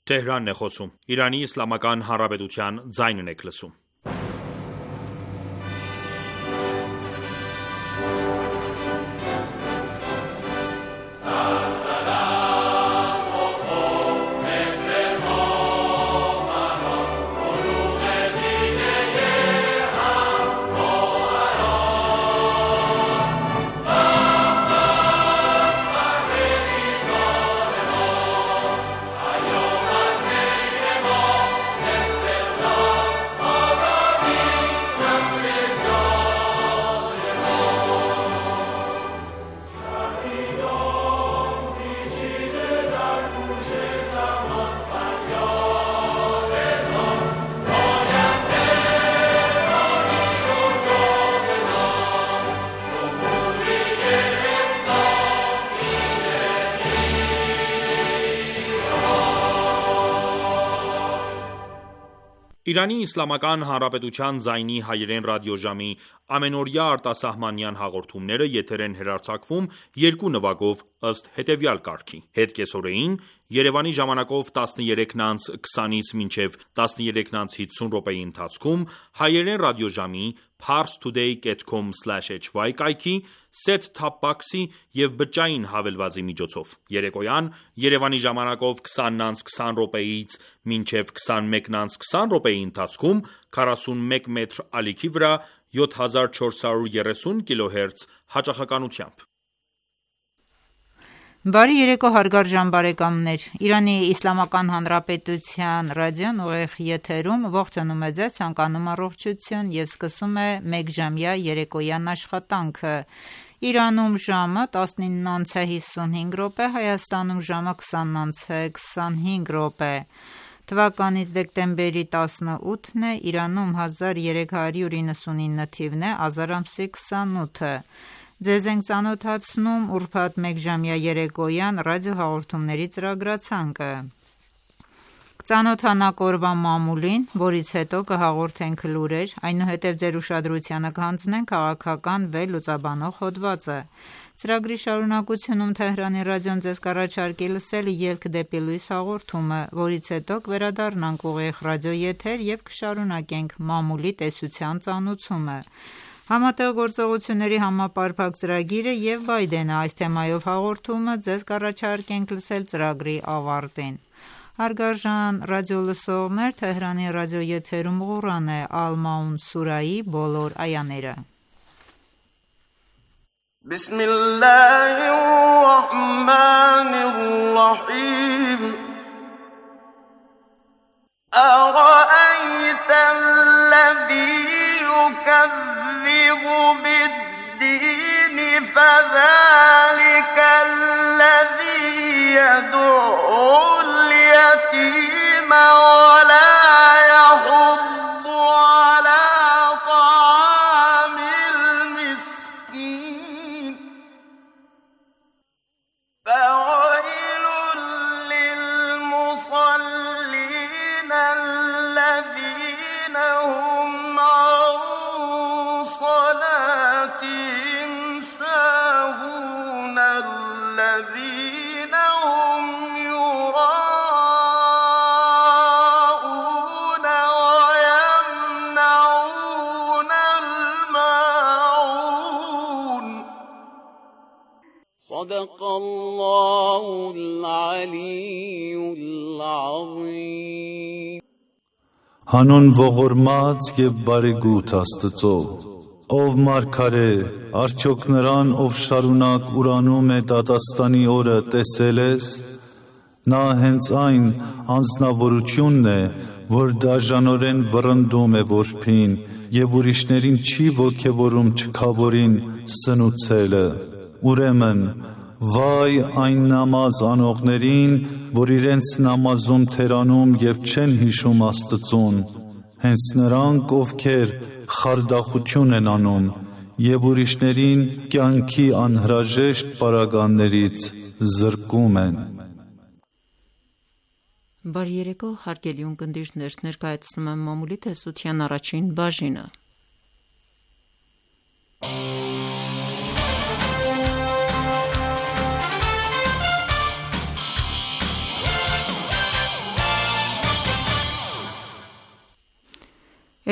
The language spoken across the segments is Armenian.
Թեհրանն է խոսում։ Իրանի Իսլամական Հանրապետության ձայնն եք լսում։ Իրանի Իսլամական Հանրապետության ձայնի հայերեն ռադիոժամի ամենօրյա արտասահմանյան հաղորդումները եթեր են հեռարձակվում երկու նվագով ըստ հետևյալ կարգի. Հետկեսօրեին Երևանի ժամանակով 13:20-ից մինչև 13:50 րոպեի ընթացքում հայերեն ռադիոժամի parstoday.com/hy կայքի set-top box-ի և բջջային հավելվածի միջոցով։ Երեկոյան Երևանի ժամանակով 20:20 րոպեից մինչև 21:20 րոպեի ընթացքում 41 մետր ալիքի վրա 7430 կՀz հաճախականությամբ։ Բարի երեկո հարգարժան բարեկամներ, Իրանի Իսլամական Հանրապետության ռադիոն ուղիղ եթերում ողջունում է ձեզ, ցանկանում առողջություն և սկսում է մեկժամյա երեկոյան աշխատանքը։ Իրանում ժամը 19:55 րոպե, Հայաստանում ժամը 20:25 րոպե։ Թվականից դեկտեմբերի 18-ն է, Իրանում 1399 թիվն է, ազար ամսի 28-ը։ Ձեզ ենք ծանոթացնում ուրբաթ մեկժամյա երեկոյան ռադիոհաղորդումների ծրագրացանկը։ Կծանոթանանք օրվա մամուլին, որից հետո կհաղորդենք լուրեր, այնուհետև ձեր ուշադրությանը կհանձնենք քաղաքական լուծաբանող հոդվածը։ Ծրագրի շարունակությունում Թեհրանի ռադիոն ձեզ կառաջարկի լսել «Ելք դեպի լույս» հաղորդումը, որից հետո կվերադառնանք ուղիղ ռադիոեթեր և կշարունակենք մամուլի տեսության ծանուցումը։ Համատեղ գործողությունների համապարփակ ծրագիրը և Բայդենը այս թեմայով հաղորդումը ձեզ կառաջարկենք լսել ծրագրի ավարտին։ Հարգարժան ռադիոլսողներ, Թեհրանի ռադիոեթերում Ղուրան է, Ալ-Մաուն սուրայի բոլոր այաները։ Բիսմիլլահիռռահմանիռռահիմ أرأيت الذي يكذب بالدين فذلك الذي يدعو اليتيم ولا يحض على طعام المسكين فويل للمصلين الذين هم عن صلاتهم ساهون الذين هم يراءون ويمنعون الماعون صدق الله العلي العظيم Հանուն ողորմած և բարեգութ Աստծո, ով մարգարե, արդյոք նրան, ով շարունակ ուրանում է դատաստանի օրը, տեսել ես, նա հենց այն անձնավորությունն է, որ դաժանորեն վռնդում է որբին և ուրիշներին չի ոգևորում չքավորին սնուցելը։ Ուրեմն, վայ այն նամազ անողներին, որ իրենց նամազում թերանում և չեն հիշում Աստծուն, հենց նրանք, ովքեր խարդախություն են անում և ուրիշներին կյանքի անհրաժեշտ պարագաներից զրկում են։ Բարի երեկո, հարգելի ունկնդիրներ, ներկայացնում եմ մամուլի տեսության առաջին բաժինը։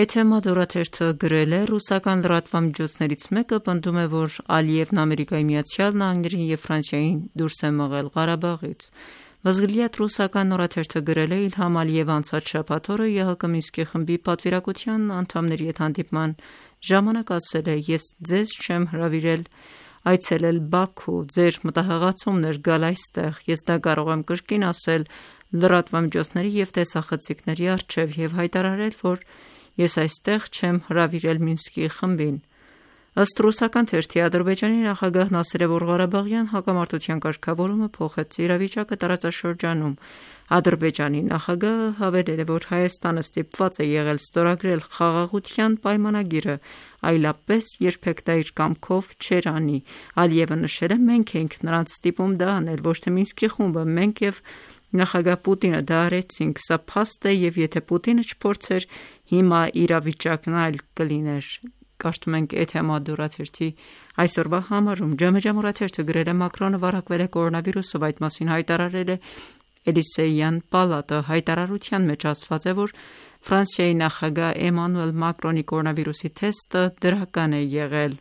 Էթեմադ օրաթերթը գրել է ռուսական լրատվամիջոցներից մեկը պնդում է, որ Ալիևն Ամերիկայի Միացյալ Նահանգներին և Ֆրանսիային դուրս է մղել Ղարաբաղից։ Վազգլիաթ ռուսական օրաթերթը գրել է Իլհամ Ալիևը անցած շաբաթ օրը ԵՀԿ Մինսկի խմբի պատվիրակության անդամների հետ հանդիպման ժամանակ ասել է. «Ես ձեզ չեմ հրավիրել այցելել Բաքու, ձեր մտահղացումն էր գալ այստեղ, ես դա կարող եմ կրկին ասել լրատվամիջոցների և տեսախցիկների առջև և հայտարարել, որ ես այստեղ չեմ հրավիրել Մինսկի խմբին»։ Ըստ ռուսական թերթի, Ադրբեջանի նախագահն ասել է, որ Ղարաբաղյան հակամարտության կարգավորումը փոխեց իրավիճակը տարածաշրջանում։ Ադրբեջանի նախագահը հավելել է, որ Հայաստանը ստիպված է եղել ստորագրել խաղաղության պայմանագիրը, այլապես երբեք դա իր կամքով չէր անի։ Ալիևը նշել է. «Մենք էինք նրանց ստիպում դա անել, ոչ թե Մինսկի խումբը, մենք և նախագահ Պուտինը դա արեցինք, սա փաստ է և եթե Պուտինը չփորձեր, հիմա իրավիճակն այլ կլիներ»։ Կարդում ենք Էթեմադ օրաթերթի այսօրվա համարում։ Ջամեջամ օրաթերթը գրել է. «Մակրոնը վարակվել է կորոնավիրուսով, այդ մասին հայտարարել է Էլիսեյան պալատը»։ Հայտարարության մեջ ասված է, որ Ֆրանսիայի նախագահ Էմանուել Մակրոնի կորոնավիրուսի թեստը դրական է եղել։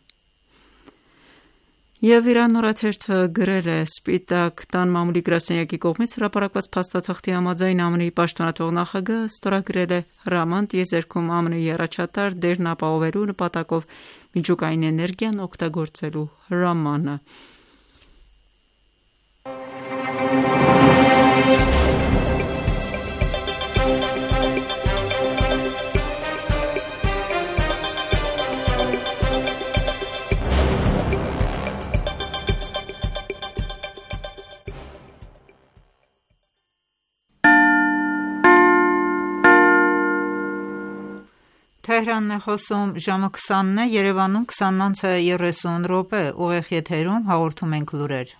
Եվ Իրան օրաթերթը գրել է. «Սպիտակ տան մամուլի գրասենյակի կողմից հրապարակված փաստաթղթի համաձայն ԱՄՆ-ի պաշտոնաթող նախագահը ստորագրել է հրաման տիեզերքում ԱՄՆ-ի առաջատար դերն ապահովելու նպատակով միջուկային էներգիան օգտագործելու հրամանը»։ Թեհրանն է խոսում, ժամը 20-ն է, Երևանում 20:30 ուղիղ եթերում հաղորդում ենք լուրեր։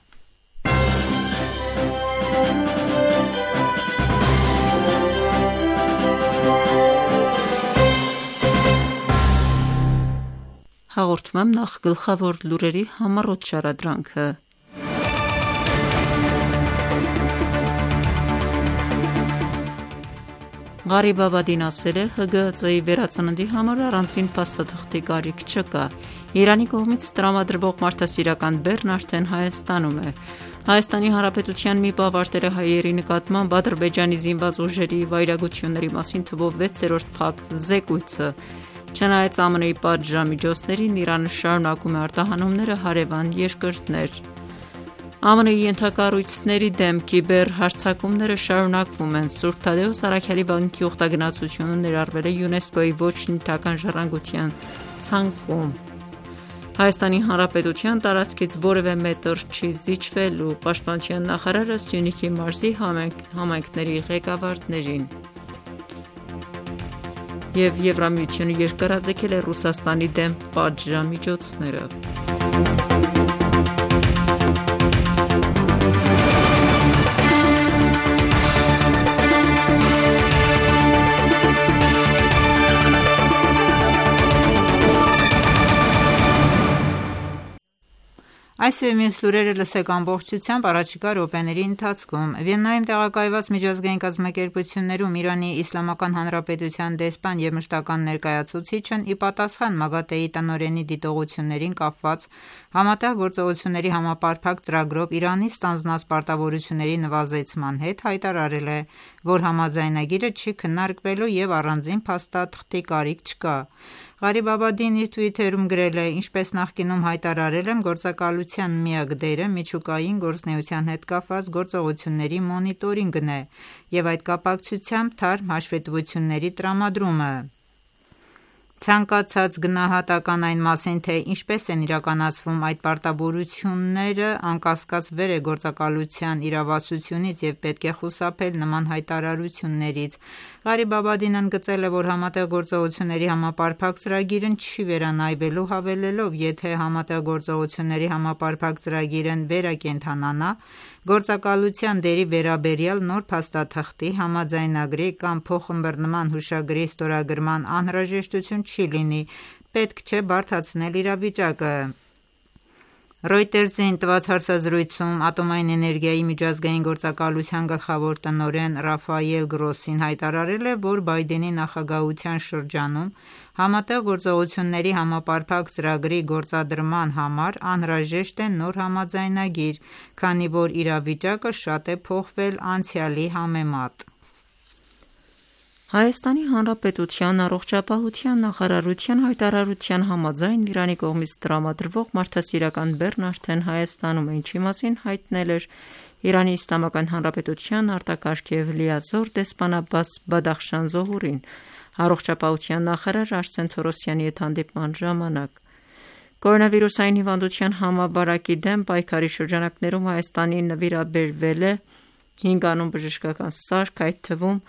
Հաղորդում եմ նախ գլխավոր լուրերի համառոտ շարադրանքը։ Ղարիբ Աբադին ասել է, ՀԳՀԾ-ի վերածննդի համար առանցին փաստաթղթի կարիք չկա։ Իրանի կողմից տրամադրվող մարդասիրական բեռն արդեն Հայաստանում է։ Հայաստանի Հանրապետության մի բավարդել է հայերի նկատմամբ Ադրբեջանի զինված ուժերի վայրագությունների մասին թվով 6-րդ փակ զեկույցը։ Չնայած ԱՄՆ-ի պատժամիջոցներին, Իրանը շարունակում է արտահանումները հարևան երկրներ։ ԱՄՆ-ի ենթակառույցների դեմ կիբեր հարձակումները շարունակվում են։ Սուրբ Թադեուս Առաքյալի վանքի ուխտագնացությունը ներառվել է ՅՈՒՆԵՍԿՕ-ի ոչ նյութական ժառանգության ցանկում։ Հայաստանի Հանրապետության տարածքից որևէ մետր չի զիջվելու, Պաշտպանության նախարարը Սյունիքի մարզի համայնքների ղեկավարներին։ Եվ Եվրամիությունը երկարաձգել է Ռուսաստանի դեմ պատժամիջոցները։ Այս և մյուս լուրերը լսեք ամբողջությամբ առաջիկա րոպեների ընթացքում։ Վիեննայում տեղակայված միջազգային կազմակերպություններում Իրանի Իսլամական Հանրապետության դեսպան և մշտական ներկայացուցիչն ի պատասխան ՄԱԳԱՏԵ-ի տնօրենի դիտողություններին կապված Համատեղ գործողությունների համապարփակ ծրագրով Իրանի ստանձնած պարտավորությունների նվազեցման հետ հայտարարել է, որ համաձայնագիրը չի քննարկվելու և առանձին փաստաթղթի կարիք չկա։ Ղարիբ Աբադին իր թվիթերում գրել է. «Ինչպես նախկինում հայտարարել եմ, գործակալության միակ դերը միջուկային գործունեության հետ կապված գործողությունների մոնիտորինգն է և այդ կապակցությամբ թարմ հաշվետվությունների տրամադրումը։ Ցանկացած գնահատական այն մասին, թե ինչպես են իրականացվում այդ պարտավորությունները, անկասկած վեր է գործակալության իրավասությունից և պետք է խուսափել նման հայտարարություններից»։ Ղարիբ Աբադին ընդգծել է, որ Համատեղ գործողությունների համապարփակ ծրագիրն չի վերանայվելու, հավելելով. «Եթե Համատեղ գործողությունների համապարփակ ծրագիրն վերակենդանանա, գործակալության դերի վերաբերյալ նոր փաստաթղթի, համաձայնագրի կամ փոխըմբռնման հուշագրի ստորագրման անհրաժեշտություն չի լինի, պետք չէ բարդացնել իրավիճակը»։ Reuters-ին տված հարցազրույցում Ատոմային էներգիայի միջազգային գործակալության գլխավոր տնօրեն Ռաֆայել Գրոսին հայտարարել է, որ Բայդենի նախագահության շրջանում Համատեղ գործողությունների համապարփակ ծրագրի գործադրման համար անհրաժեշտ է նոր համաձայնագիր, քանի որ իրավիճակը շատ է փոխվել անցյալի համեմատ։ Հայաստանի Հանրապետության առողջապահության նախարարության հայտարարության համաձայն Իրանի կողմից տրամադրվող մարդասիրական բեռն արդեն Հայաստանում է, ինչի մասին հայտնել էր Իրանի Իսլամական Հանրապետության արտակարգ և լիազոր դեսպան Աբբաս Բադախշան Զոհուրին առողջապահության նախարար Արսեն Թորոսյանի հետ հանդիպման ժամանակ։ Կորոնավիրուսային հիվանդության համավարակի դեմ պայքարի շրջանակներում Հայաստանին նվիրաբերվել է 5 անուն բժշկական սարք, այդ թվում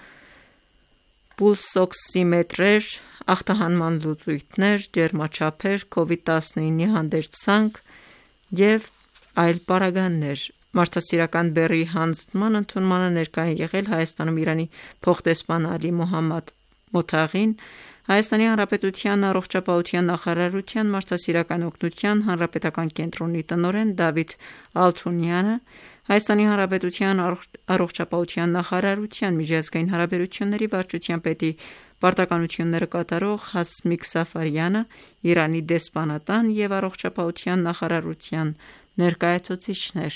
պուլսօքսիմետրեր, ախտահանման լուծույթներ, ջերմաչափեր, COVID-19-ի հանդերձանք և այլ պարագաներ։ Մարդասիրական բեռի հանձնման ընդունմանը ներկա են եղել Հայաստանում Իրանի փոխդեսպան Ալի Մոհամմադ Մոթաղին, Հայաստանի Հանրապետության առողջապահության նախարարության մարդասիրական օգնության հանրապետական կենտրոնի տնօրեն Դավիթ Ալթունյանը, Հայաստանի Հանրապետության առողջապահության նախարարության միջազգային հարաբերությունների վարչության պետի պարտականությունները կատարող Հասմիկ Սաֆարյանը, Իրանի դեսպանատան և առողջապահության նախարարության ներկայացուցիչներ։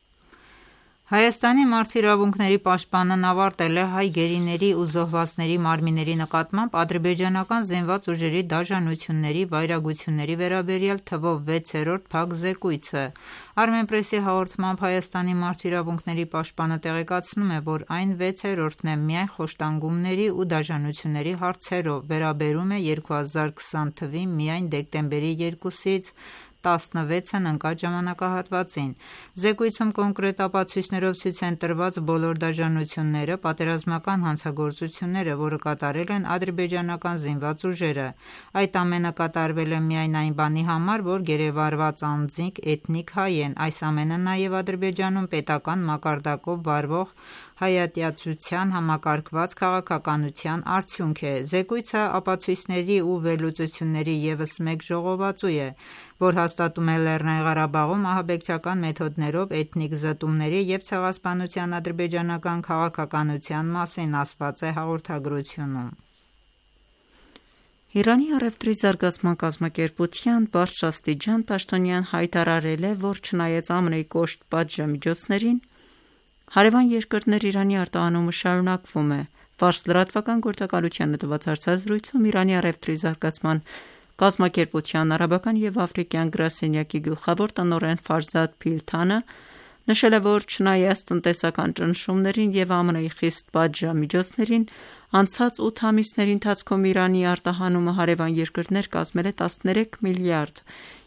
Հայաստանի մարդու իրավունքների պաշտպանն ավարտել է հայ գերիների ու զոհվածների մարմինների նկատմամբ ադրբեջանական զինված ուժերի դաժանությունների, վայրագությունների վերաբերյալ թվով 6-րդ փակ զեկույցը։ Armenpress-ի հաղորդմամբ Հայաստանի մարդու իրավունքների պաշտպանը տեղեկացնում է, որ այն 6-րդն է միայն խոշտանգումների ու դաժանությունների հարցերով, վերաբերում է 2020 թվի միայն դեկտեմբերի 2-ից 16-ն ընկած ժամանակահատվածին։ Զեկույցում կոնկրետ ապացույցներով ցույց են տրված բոլոր դաժանությունները, պատերազմական հանցագործությունները, որը կատարել են ադրբեջանական զինված ուժերը։ Այդ ամենը կատարվել է միայն այն բանի համար, որ գերեվարված անձինք էթնիկ հայ են։ Այս ամենը նաև Ադրբեջանում պետական մակարդակով վարվող հայատյացության համակարգված քաղաքականության արդյունք է։ Զեկույցը ապացույցների ու վերլուծությունների ևս մեկ ժողովածու է, որ հաստատում է Լեռնային Ղարաբաղում ահաբեկչական մեթոդներով էթնիկ զտումների և ցեղասպանության ադրբեջանական քաղաքականության մասին, ասված է հաղորդագրությունում։ Իրանի առևտրի զարգացման կազմակերպության բարձրաստիճան պաշտոնյան հայտարարել է, որ չնայած ԱՄՆ-ի կոշտ պատժամիջոցներին, հարևան երկրներ Իրանի արտահանումը շարունակվում է։ Ֆարս լրատվական գործակալությանը տված հարցազրույցում Իրանի առևտրի զարգացման կազմակերպության արաբական և աֆրիկյան գրասենյակի գլխավոր տնօրեն Ֆարզադ Փիլթանը նշել է, որ չնայած տնտեսական ճնշումներին և ԱՄՆ-ի խիստ պատժամիջոցներին, անցած 8 ամիսների ընթացքում Իրանի արտահանումը հարևան երկրներ կազմել է 13 միլիարդ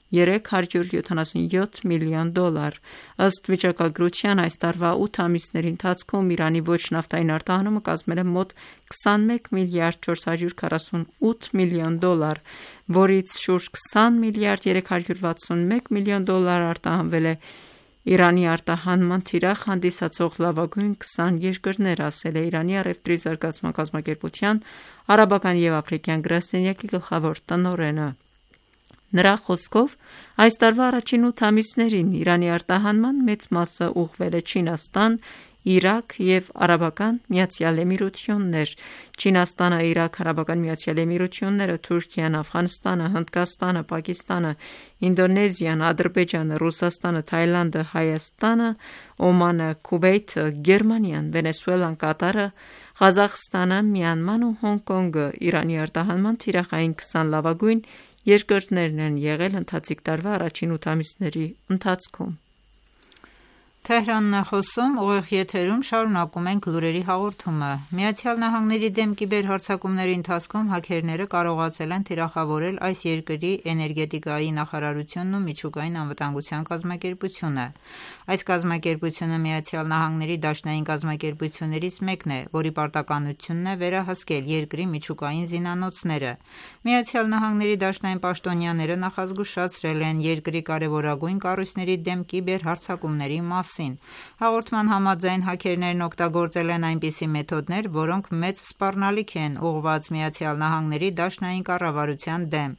377 միլիոն դոլար։ Ըստ վիճակագրության այս տարվա 8 ամիսների ընթացքում Իրանի ոչ նավթային արտահանումը կազմել է մոտ 21 միլիարդ 448 միլիոն դոլար, որից շուրջ 20 միլիարդ 361 միլիոն դոլար արտահանվել է Իրանի արտահանման թիրախ հանդիսացող լավագույն 20 երկրներ, ասել է Իրանի առևտրի զարգացման կազմակերպության արաբական և աֆրիկյան գրասենյակի գլխավոր տնօրենը։ Նրա խոսքով, այս տարվա առաջին 8 ամիսներին Իրանի արտահանման մեծ մասը ուղղվել է Չինաստան, Իրաք և Արաբական Միացյալ Էմիրություններ։ Չինաստանը, Իրաք, Արաբական Միացյալ Էմիրությունները, Թուրքիան, Աֆղանստանը, Հնդկաստանը, Պակիստանը, Ինդոնեզիան, Ադրբեջանը, Ռուսաստանը, Թայլանդը, Հայաստանը, Օմանը, Քուվեյթը, Գերմանիան, Վենեսուելան, Կատարը, Ղազախստանը, Մյանման ու Հոնկոնգը Իրանի արտահանման թիրախային 20 լավագույն երկրներն են եղել ընթացիկ տարվա առաջին 8 ամիսների ընթացքում։ Թեհրանն է խոսում, ուղիղ եթերում շարունակում ենք լուրերի հաղորդումը։ Միացյալ Նահանգների դեմ կիբերհարձակումների ընթացքում հաքերները կարողացել են թիրախավորել այս երկրի էներգետիկայի նախարարությունն ու միջուկային անվտանգության կազմակերպությունը։ Այս կազմակերպությունը Միացյալ Նահանգների դաշնային կազմակերպություններից մեկն է, որի պարտականությունն է վերահսկել երկրի միջուկային զինանոցները։ Միացյալ Նահանգների դաշնային պաշտոնյաները նախազգուշացրել են երկրի կարևորագույն կառույցների դեմ կիբերհարձակումների մասին։ Հաղորդման համաձայն հաքերներն օգտագործել են այնպիսի մեթոդներ, որոնք մեծ սպառնալիք են ուղղված Միացյալ Նահանգների դաշնային կառավարության դեմ։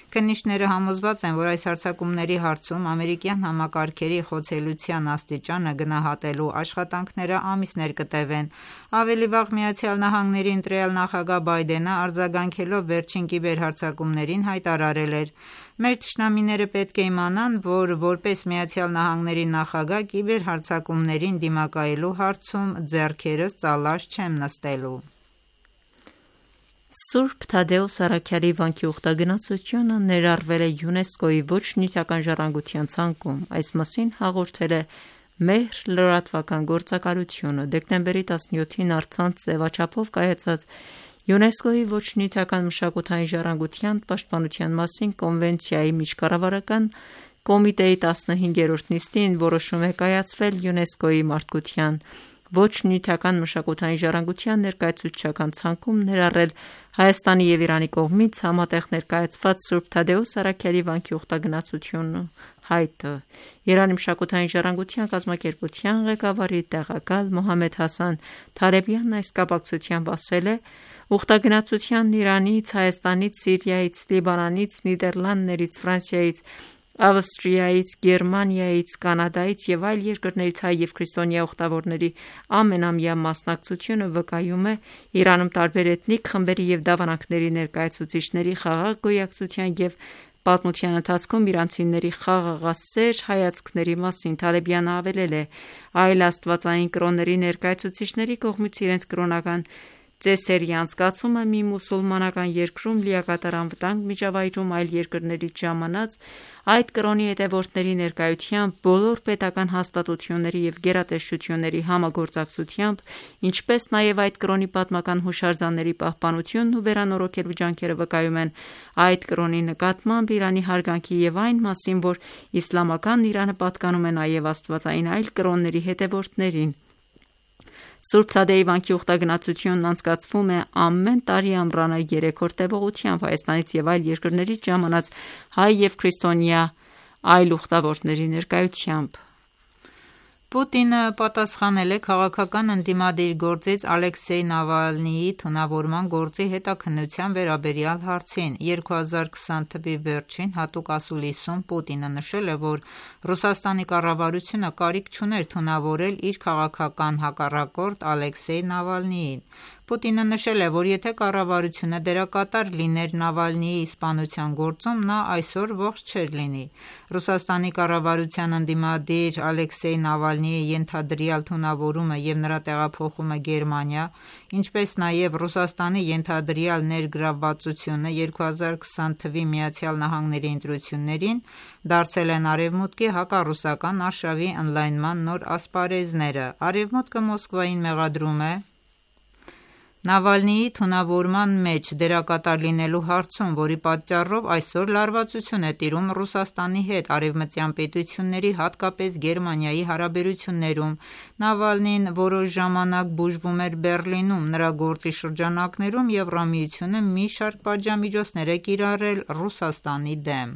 Քննիչները համոզված են, որ այս հարձակումների հարցում ամերիկյան համակարգերի խոցելիության աստիճանը գնահատելու աշխատանքները ամիսներ կտևեն։ Ավելի վաղ ԱՄՆ-ի ընտրյալ նախագահ Բայդենը արձագանքելով վերջին կիբերհարձակումներին հայտարարել էր. «Մեր թշնամիները պետք է իմանան, որ որպես ԱՄՆ նախագահ կիբերհարձակումներին դիմակայելու հարցում ձեռքերս ծալած չեմ նստելու»։ Սուրբ Թադեուս Առաքյալի վանքի ուխտագնացությունը ներառվել է ՅՈՒՆԵՍԿՕ-ի ոչ նյութական ժառանգության ցանկում։ Այս մասին հաղորդել է Մեհր լրատվական գործակալությունը։ Դեկտեմբերի 17-ին առցանց ձևաչափով կայացած ՅՈՒՆԵՍԿՕ-ի ոչ նյութական մշակութային ժառանգության պաշտպանության մասին կոնվենցիայի միջկառավարական կոմիտեի 15-րդ նիստին որոշում է կայացվել ՅՈՒՆԵՍԿՕ-ի մարդկության ոչ նյութական մշակութային ժառանգության ներկայացուցչական ցանկում ներառել Հայաստանի և Իրանի կողմից համատեղ ներկայացված Սուրբ Թադեուս Առաքյալի վանքի ուխտագնացությունը հայտը։ Իրանի մշակութային ժառանգության կազմակերպության ղեկավարի տեղակալ Մոհամմեդ Հասան Թարեբյանն այս կապակցությամբ ասել է. «Ուխտագնացությանն Իրանից, Հայաստանից, Սիրիայից, Լիբանանից, Նիդերլանդներից, Ֆրանսիայից, Ավստրիայից, Գերմանիայից, Կանադայից և այլ երկրներից հայ և քրիստոնյա ուխտավորների ամենամյա մասնակցությունը վկայում է Իրանում տարբեր էթնիկ խմբերի և դավանանքների ներկայացուցիչների խաղաղ գոյակցության և պատմության ընթացքում իրանցիների խաղաղասեր հայացքների մասին»։ Թալեբյանը հավելել է. «Այլ աստվածային կրոնների ներկայացուցիչների կողմից իրենց կրոնական ծեսերի անցկացումը մի մուսուլմանական երկրում լիակատար անվտանգ միջավայրում այլ երկրներից ժամանած այդ կրոնի հետևորդների ներկայությամբ բոլոր պետական հաստատությունների և գերատեսչությունների համագործակցությամբ, ինչպես նաև այդ կրոնի պատմական հուշարձանների պահպանությունն ու վերանորոգելու ջանքերը վկայում են այդ կրոնի նկատմամբ Իրանի հարգանքի և այն մասին, որ իսլամական Իրանը պատկանում է նաև աստվածային այլ կրոնների հետևորդներին»։ Սուրբ Թադեի վանքի ուխտագնացությունն անցկացվում է ամեն տարի ամռանը 3-րդ տևողությամբ Հայաստանից և այլ երկրներից ժամանած հայ և քրիստոնյա այլ ուխտավորների ներկայությամբ։ Պուտինը պատասխանել է քաղաքական ընդդիմադիր գործիչ Ալեքսեյ Նավալնիի թունավորման գործի հետաքննության վերաբերյալ հարցին։ 2020 թվականի վերջին հատուկ ասուլիսում Պուտինը նշել է, որ Ռուսաստանի կառավարությունը կարիք չուներ թունավորել իր քաղաքական հակառակորդ Ալեքսեյ Նավալնիին։ Պուտինը նշել է, որ եթե կառավարությունը դերակատար լիներ Նավալնիի սպանության գործում, նա այսօր ողջ չէր լինի։ Ռուսաստանի կառավարության ընդդիմադիր Ալեքսեյ Նավալնիի ենթադրյալ թունավորումը և նրա տեղափոխումը Գերմանիա, ինչպես նաև Ռուսաստանի ենթադրյալ ներգրավվածությունը 2020 թվականի ԱՄՆ ընտրություններին դարձել են Արևմուտքի հակառուսական արշավի ընդլայնման նոր ասպարեզները։ Արևմուտքը Մոսկվային մեղադրում է Նավալնիի թունավորման մեջ դերակատար լինելու հարցում, որի պատճառով այսօր լարվածություն է տիրում Ռուսաստանի հետ արևմտյան պետությունների, հատկապես Գերմանիայի հարաբերություններում։ Նավալնին որոշ ժամանակ բուժվում էր Բեռլինում։ Նրա գործի շրջանակներում Եվրամիությունը մի շարք պատժամիջոցներ է կիրառել Ռուսաստանի դեմ։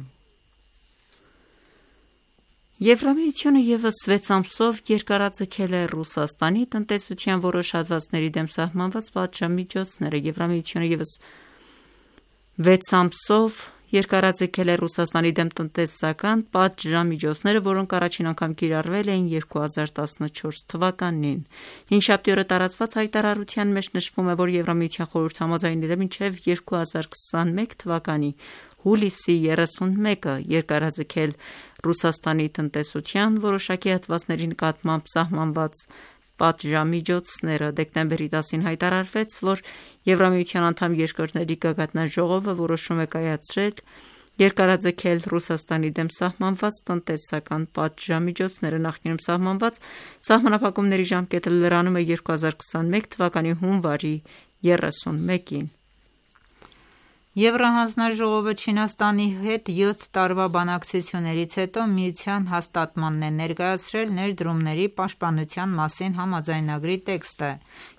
Եվրամիությունը ևս 6 ամսով երկարաձգել է Ռուսաստանի տնտեսության որոշ հատվածների դեմ սահմանված պատժամիջոցները։ Եվրամիությունը ևս 6 ամսով երկարաձգել է Ռուսաստանի դեմ տնտեսական պատժամիջոցները, որոնք առաջին անգամ կիրառվել էին 2014 թվականին։ Հինգշաբթի օրը տարածված հայտարարության մեջ նշվում է, որ Եվրամիության խորհուրդ համաձայնել է մինչև 2021 թվականի հուլիսի 31-ը երկարաձգել Ռուսաստանի տնտեսության որոշակի հատվածների նկատմամբ սահմանված պատժամիջոցները։ Դեկտեմբերի 10-ին հայտարարվեց, որ Եվրամիության անդամ երկրների գագաթնաժողովը որոշում է կայացրել երկարաձգել Ռուսաստանի դեմ սահմանված տնտեսական պատժամիջոցները։ Նախկինում սահմանված սահմանափակումների ժամկետը լրանում է 2021 թվականի հունվարի 31-ին։ Եվրահանձնաժողովը Չինաստանի հետ 7 տարվա բանակցություններից հետո միության հաստատմանն է ներկայացրել ներդրումների պաշտպանության մասին համաձայնագրի տեքստը։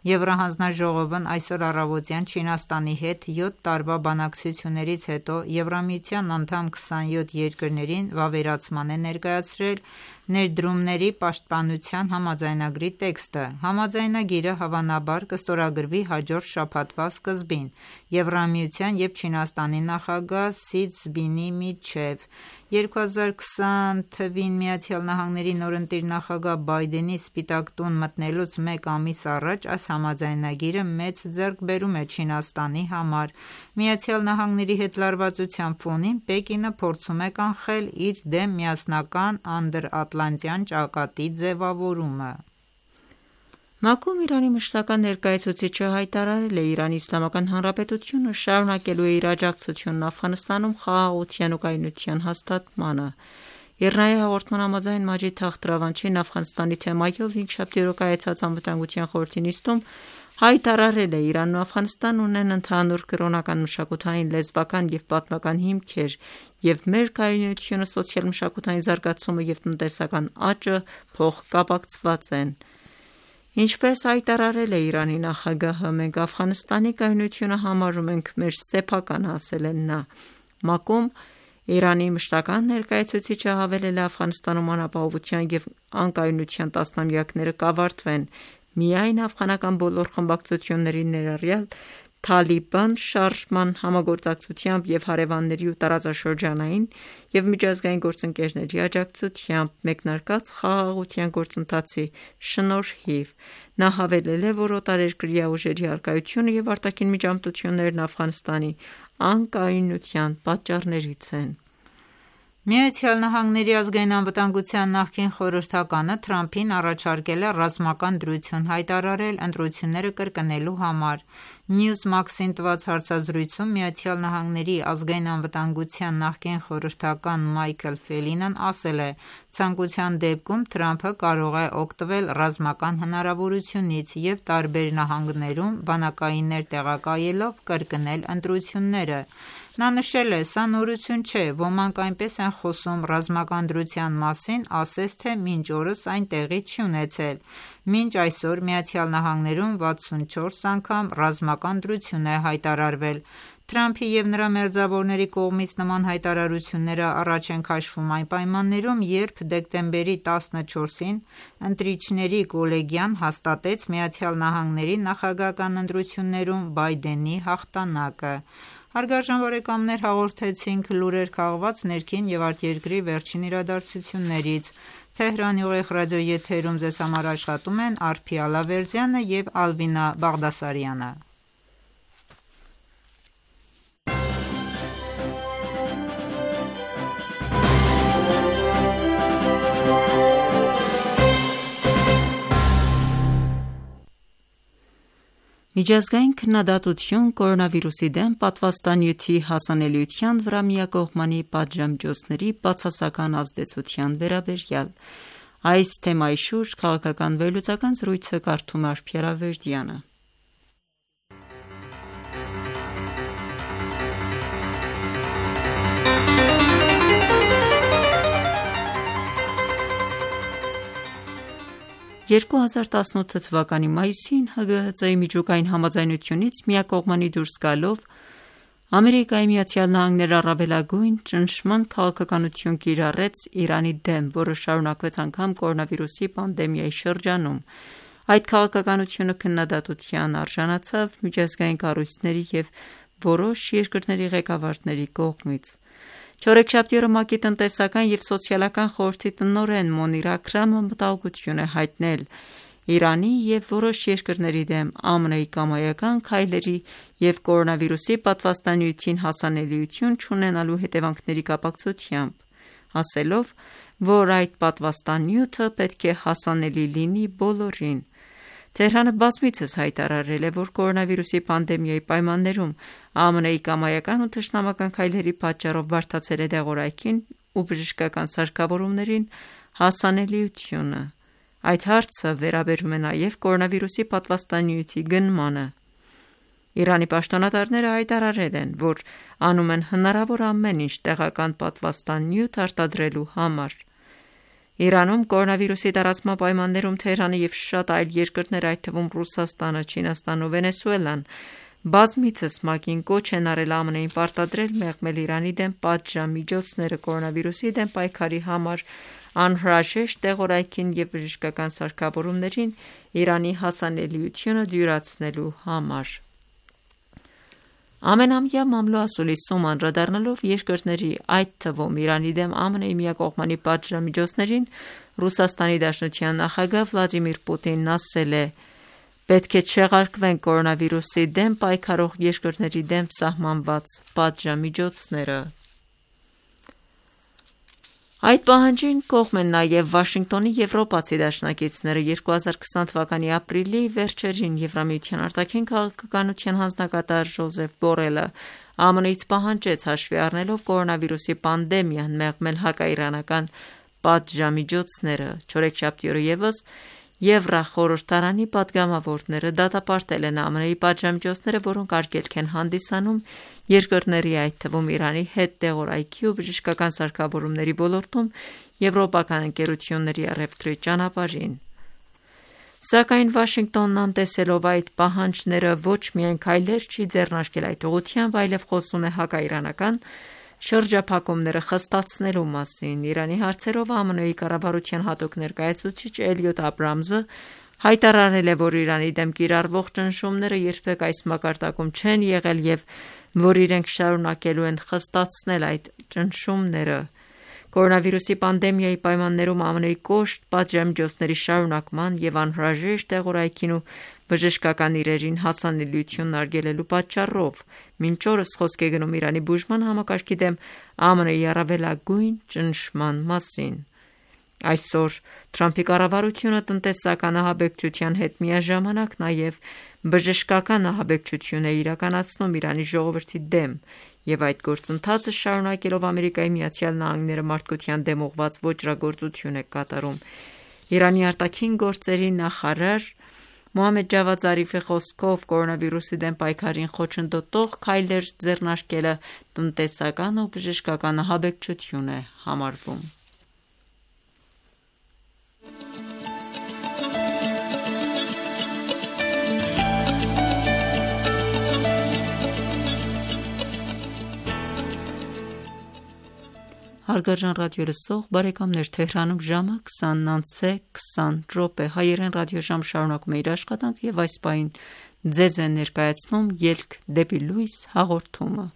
Եվրահանձնաժողովն այսօր առավոտյան Չինաստանի հետ 7 տարվա բանակցություններից հետո Եվրամիության անդամ 27 երկրներին վավերացման է ներկայացրել ներդրումների պաշտպանության համաձայնագրի տեքստը։ Համաձայնագիրը հավանաբար կստորագրվի հաջորդ շաբաթվա սկզբին Եվրամիության և Չինաստանի նախագահ Սի Ցզինպինի միջև։ 2020 թվին ԱՄՆ նորընտիր նախագահ Բայդենի Սպիտակ տուն մտնելուց մեկ ամիս առաջ այս համաձայնագիրը մեծ ձեռքբերում է Չինաստանի համար։ ԱՄՆ-ի հետ լարվածության ֆոնին Պեկինը փորձում է կանխել իր դեմ միասնական անդրատլանտյան ճակատի ձևավորումը։ ՄԱԿ-ում Իրանի մշտական ներկայացուցիչը հայտարարել է Իրանի Իսլամական Հանրապետությունը շարունակելու է իր աջակցությունն Աֆղանստանում խաղաղության ու կայունության հաստատմանը։ ԵՌՆԱ-ի հաղորդման համաձայն Մաջիդ Թախտ Ռավանչին Աֆղանստանի թեմայով հինգշաբթի օրը կայացած Անվտանգության խորհրդի նիստում հայտարարել է Իրանն ու Աֆղանստանն ունեն ընդհանուր կրոնական, մշակութային, լեզվական և պատմական հիմքեր, և մեր կայունությունը, սոցիալ-մշակութային զարգացումը և տնտեսական աճը փոխկապակցված են։ Ինչպես հայտարարել է Իրանի նախագահը, մենք Աֆղանստանի կայունությունը համարում ենք մեր սեփականը, ասել է նա։ ՄԱԿ-ում Իրանի մշտական ներկայացուցիչը հավելել է Աֆղանստանում անապահովության և անկայունության տասնամյակները կավարտվեն միայն աֆղանական բոլոր խմբակցությունների, ներառյալ Թալիբան շարժման համագործակցությամբ և հարևանների ու տարածաշրջանային և միջազգային գործընկերների աջակցությամբ մեկնարկած խաղաղության գործընթացի շնորհիվ։ Նա հավելել է, որ օտարերկրյա ուժերի առկայությունը և արտաքին միջամտություններն Աֆղանստանի անկայունության պատճառներից են։ ԱՄՆ-ի ազգային անվտանգության նախկին խորհրդականը Թրամփին առաջարկել է ռազմական դրություն հայտարարել ընտրությունները կրկնելու համար։ Newsmax-ին տված հարցազրույցում ԱՄՆ-ի ազգային անվտանգության նախկին խորհրդական Մայքլ Ֆելինն ասել է. «Ցանկության դեպքում Թրամփը կարող է օգտվել ռազմական հնարավորությունից և տարբեր նահանգներում բանակայիններ տեղակայելով կրկնել ընտրությունները»։ Նա նշել է. «Սա նորություն չէ, ոմանք այնպես են խոսում ռազմական դրության մասին, ասես թե մինչ օրս այն տեղի չի ունեցել։ Մինչ այսօր ԱՄՆ-ում 64 անգամ ռազմական դրություն է հայտարարվել»։ Թրամփի և նրա մերձավորների կողմից նման հայտարարությունները առաջ են քաշվում այն պայմաններում, երբ դեկտեմբերի 14-ին ընտրիչների կոլեգիան հաստատեց ԱՄՆ-ի նախագահական ընտրություններում Բայդենի հաղթանակը։ Հարգարժան բարեկամներ, հաղորդեցինք լուրեր քաղված ներքին և արտերկրի վերջին իրադարձություններից։ Թեհրանի ուղիղ ռադիոեթերում ձեզ համար աշխատում են Արփի Ալավերդյանը և Ալվինա Բաղդասարյանը։ Միջազգային քննադատություն կորոնավիրուսի դեմ պատվաստանյութի հասանելիության վրա միակողմանի պատժամիջոցների բացասական ազդեցության վերաբերյալ։ Այս թեմայի շուրջ քաղաքական վերլուծական զրույցը կարդում է Արփի Ալավերդյանը։ 2018 թվականի մայիսին ՀԳՀԾ-ի միջուկային համաձայնությունից միակողմանի դուրս գալով ԱՄՆ-ն առավելագույն ճնշման քաղաքականություն կիրառեց Իրանի դեմ, որը շարունակվեց անգամ կորոնավիրուսի պանդեմիայի շրջանում։ Այդ քաղաքականությունը քննադատության արժանացավ միջազգային կառույցների և որոշ երկրների ղեկավարների կողմից։ Չորեքշաբթի օրը ՄԱԿ-ի տնտեսական և սոցիալական խորհրդի տնօրեն Մոնիր Աքրամը մտահոգություն է հայտնել Իրանի և որոշ երկրների դեմ ԱՄՆ-ի կամայական քայլերի և կորոնավիրուսի պատվաստանյութին հասանելիություն չունենալու հետևանքների կապակցությամբ, ասելով, որ այդ պատվաստանյութը պետք է հասանելի լինի բոլորին։ Թեհրանը բազմիցս հայտարարել է, որ կորոնավիրուսի պանդեմիայի պայմաններում ԱՄՆ-ի կամայական ու թշնամական քայլերի պատճառով բարդացել է դեղորայքին ու բժշկական սարքավորումներին հասանելիությունը։ Այդ հարցը վերաբերում է նաև կորոնավիրուսի պատվաստանյութի գնմանը։ Իրանի պաշտոնատարները հայտարարել են, որ անում են հնարավոր ամեն ինչ տեղական պատվաստանյութ արտադրելու համար։ Իրանում կորոնավիրուսի տարածման պայմաններում Թեհրանը և շատ այլ երկրներ, այդ թվում Ռուսաստանը, Չինաստանն ու Վենեսուելան, բազմիցս ՄԱԿ-ին կոչ են արել ԱՄՆ-ին պարտադրել մեղմել Իրանի դեմ պատժամիջոցները կորոնավիրուսի դեմ պայքարի համար, անհրաժեշտ տեղորայքին և բժշկական սարքավորումներին Իրանի հասանելիությունը դյուրացնելու համար։ Ամենամյա մամլո ասուլիսում անդրադառնալով երկրների, այդ թվում Իրանի դեմ ԱՄՆ-ի միակողմանի պատժամիջոցներին, Ռուսաստանի Դաշնության նախագահ Վլադիմիր Պուտինն ասել է. «Պետք է չեղարկվեն կորոնավիրուսի դեմ պայքարող երկրների դեմ սահմանված պատժամիջոցները»։ Այդ պահանջին կողմ են նաև Վաշինգտոնի եվրոպացի դաշնակիցները։ 2020 թվականի ապրիլի վերջերին Եվրամիության արտաքին քաղաքականության հանձնակատար Ժոզեֆ Բորելը ԱՄՆ-ից պահանջեց հաշվի առնելով կորոնավիրուսի պանդեմիան մեղմել հակաիրանական պատժամիջոցները։ Չորեքշաբթի օրը ևս Եվրախորհրդարանի պատգամավորները դատապարտել են ԱՄՆ-ի պատժամիջոցները, որոնք արգելք են հանդիսանում երկրների, այդ թվում Իրանի հետ տեղորայքի ու բժշկական սարքավորումների ոլորտում եվրոպական ընկերությունների առևտրի ճանապարհին։ Սակայն Վաշինգտոնն անտեսելով այդ պահանջները ոչ միայն քայլեր չի ձեռնարկել այդ ուղղությամբ, այլև խոսում է հակաիրանական շրջափակումները խստացնելու մասին։ Իրանի հարցերով ԱՄՆ-ի կառավարության հատուկ ներկայացուցիչ Էլիոտ Աբրամսը հայտարարել է, որ Իրանի դեմ կիրառվող ճնշումները երբեք այս մակարդակում չեն եղել և որ իրենք շարունակելու են խստացնել այդ ճնշումները։ Կորոնավիրուսի պանդեմիայի պայմաններում ԱՄՆ-ի կոշտ պատժամիջոցների շարունակման և անհրաժեշտ տեղորայքին ու բժշկական իրերին հասանելիությունն արգելելու պատճառով մինչ օրս խոսք է գնում Իրանի բուժման համակարգի դեմ ԱՄՆ-ի առավելագույն ճնշման մասին։ Այսօր Թրամփի կառավարությունը տնտեսական ահաբեկչության հետ միաժամանակ նաև բժշկական ահաբեկչություն է իրականացնում Իրանի ժողովրդի դեմ և այդ գործընթացը շարունակելով ԱՄՆ-ը մարդկության դեմ ուղղված ոճրագործություն է կատարում։ Իրանի արտաքին գործերի նախարար Մոհամմեդ Ջավադ Զարիֆի խոսքով կորոնավիրուսի դեմ պայքարին խոչընդոտող քայլեր ձեռնարկելը տնտեսական ու բժշկական ահաբեկչություն է համարվում։ Հարգարժան ռադիոլսող բարեկամներ, Թեհրանում ժամը 20:20 հայերեն ռադիոժամ շարունակում է իր աշխատանքը և այս պահին ձեզ է ներկայացնում «Ելք դեպի լույս» հաղորդումը։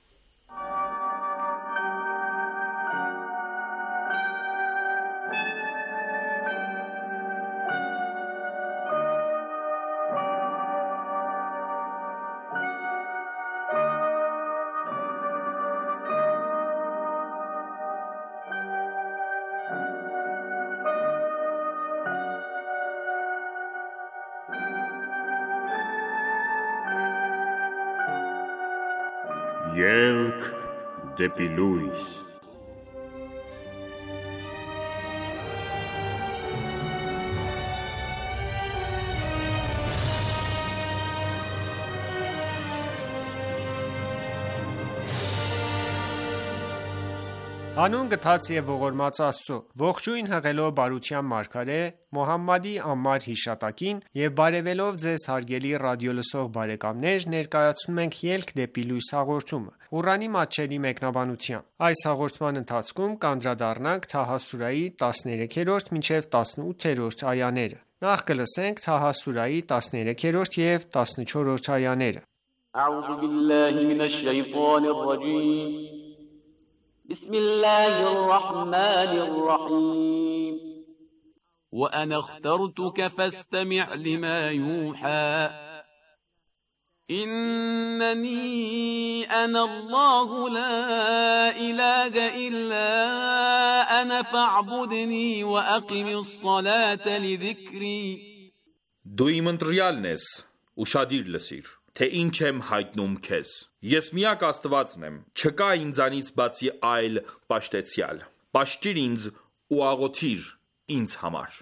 Ելք դեպի լույս։ Հանուն գթած և ողորմած Աստծո, ողջույն հղելով բարության մարգարե Մոհամմադի անմար հիշատակին և բարևելով ձեզ հարգելի ռադիոլսող բարեկամներ, ներկայացնում ենք «Ելք դեպի լույս» հաղորդումը, Ղուրանի մատչելի մեկնաբանությամբ։ Այս հաղորդման ընթացքում կանդրադառնանք Թահա սուրահի 13-րդ մինչև 18-րդ այաները։ Նախ կլսենք Թահա սուրահի 13-րդ և 14-րդ այաները։ بسم الله الرحمن الرحيم وأنا اخترتك فاستمع لما يوحى إنني أنا الله لا إله إلا أنا فاعبدني وأقم الصلاة لذكري Դու իմ ընտրյալն ես, ուշադիր լսիր, թե ինչ եմ հայտնում քեզ։ Ես միակ Աստվածն եմ, չկա ինձանից բացի այլ պաշտեցյալ։ Պաշտիր ինձ ու աղոթիր ինձ համար։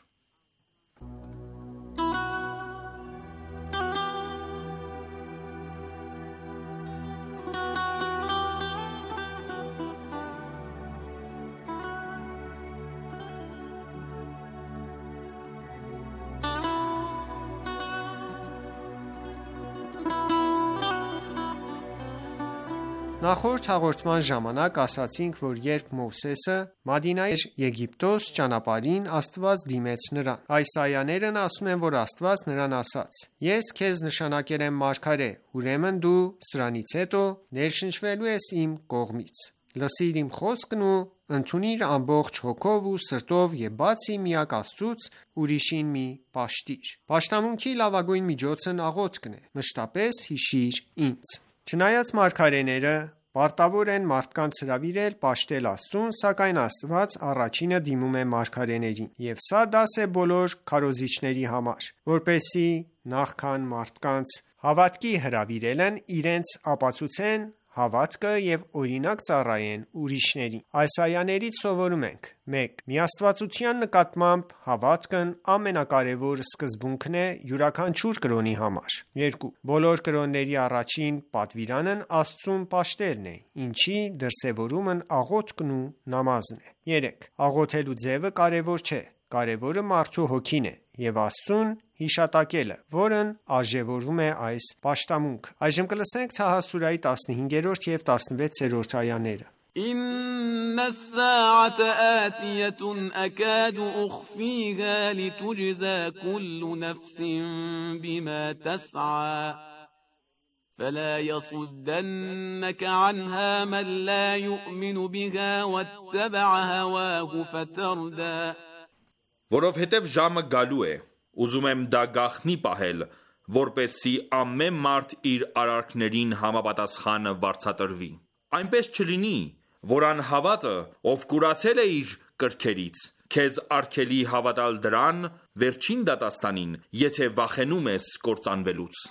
Նախորդ հաղորդման ժամանակ ասացինք, որ երբ Մովսեսը Մադինայից Եգիպտոս ճանապարհին, Աստված դիմեց նրան։ Այս այաներն ասում են, որ Աստված նրան ասաց. Ես քեզ նշանակել եմ մարգարե, ուրեմն դու սրանից հետո ներշնչվելու ես իմ կողմից։ Լսիր իմ խոսքն ու ընդունիր ամբողջ հոգով ու սրտով եւ բացի միակ Աստծուց ուրիշին մի պաշտիր։ Պաշտամունքի լավագույն միջոցն աղոթքն է։ Մշտապես հիշիր ինձ։ Չնայած մարգարեները պարտավոր են մարդկանց հրավիրել պաշտել Աստծուն, սակայն Աստված առաջինը դիմում է մարգարեներին։ Եվ սա դաս է բոլոր քարոզիչների համար, որպեսզի նախքան մարդկանց հավատքի հրավիրելն իրենց ապացուցեն հավատքը եւ օրինակ ծառայեն ուրիշներին։ Այս այաներից սովորում ենք. 1. Միաստվածության նկատմամբ հավատքն ամենակարևոր սկզբունքն է յուրաքանչյուր կրոնի համար։ 2. Բոլոր կրոնների առաջին պատվիրանն Աստծուն պաշտելն է, ինչի դրսևորումն աղոթքն ու նամազն է։ 3. Աղոթելու ձևը կարևոր չէ, կարևորը մարդու հոգին է եւ Աստծուն հիշատակելը, որն արժևորում է այս պաշտամունքը։ Այժմ կլսենք Թահա սուրահի 15-րդ եւ 16-րդ այաները։ إن الساعة آتية أكاد أخفيها لتجزى كل نفس بما تسعى فلا يصدنك عنها من لا يؤمن بها واتبع هواه فتردى Որովհետև ժամը գալու է, ուզում եմ դա գաղտնի պահել, որպեսզի ամեն մարդ իր արարքներին համապատասխան վարձատրվի։ Այնպես չլինի, որ անհավատը, ով կուրացել է իր կրքերից, քեզ արգելի հավատալ դրան վերջին դատաստանին, եթե վախենում ես կործանվելուց։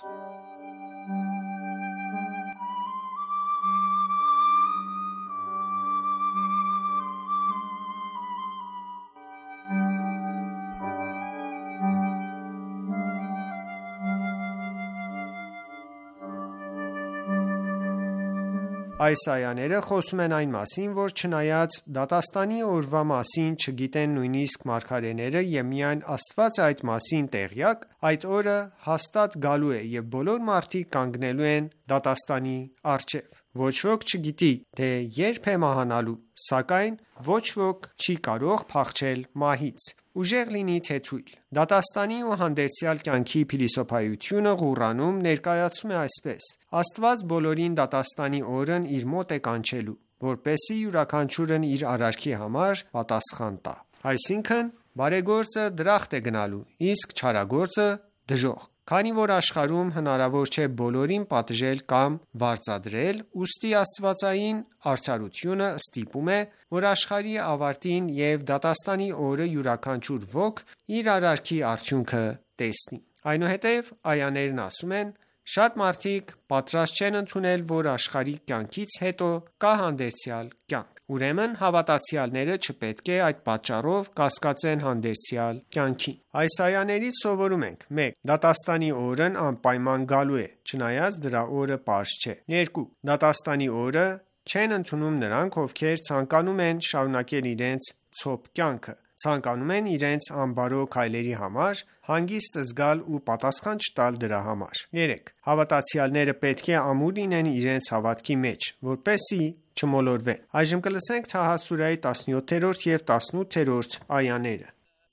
Այս այաները խոսում են այն մասին, որ չնայած դատաստանի օրվա մասին չգիտեն նույնիսկ մարգարեները եւ միայն Աստված է այդ մասին տեղյակ, այդ օրը հաստատ գալու է եւ բոլոր մարդիկ կանգնելու են դատաստանի առջև։ Ոչ ոք չգիտի, թե երբ է մահանալու, սակայն ոչ ոք չի կարող փախչել մահից։ Ուժեղ լինի թե թույլ։ Դատաստանի ու հանդերձյալ կյանքի փիլիսոփայությունը Ղուրանում ներկայացում է այսպես. Աստված բոլորին դատաստանի օրն իր մոտ է կանչելու, որպեսզի յուրաքանչյուրն իր արարքի համար պատասխան տա։ Այսինքն, բարեգործը դրախտ է գնալու, իսկ չարագործը դժոխք։ Քանի որ աշխարհում հնարավոր չէ բոլորին պատժել կամ վարձատրել, ուստի աստվածային արդարությունը ստիպում է, որ աշխարհի ավարտին եւ դատաստանի օրը յուրաքանչյուր ոք իր արարքի արդյունքը տեսնի։ Այնուհետև այաներն ասում են. շատ մարդիկ պատրաստ չեն ընդունել, որ աշխարհի կյանքից հետո կա հանդերձյալ կյանք։ Ուրեմն հավատացյալները չպետք է այդ պատճառով կասկածեն հանդերձյալ կյանքին։ Այս այաներից սովորում ենք. 1. Դատաստանի օրն անպայման գալու է, չնայած դրա օրը պարզ չէ։ 2. Դատաստանի օրը չեն ընդունում նրանք, ովքեր ցանկանում են շարունակել իրենց ցոփ կյանքը, ցանկանում են իրենց անբարո քայլերի համար հանգիստ զգալ ու պատասխան չտալ դրա համար։ 3. Հավատացյալները պետք է ամուր լինեն իրենց հավատքի մեջ, որպեսզի չմոլորվեն։ Այժմ կլսենք Թահա սուրահի 17-րդ եւ 18-րդ այաները։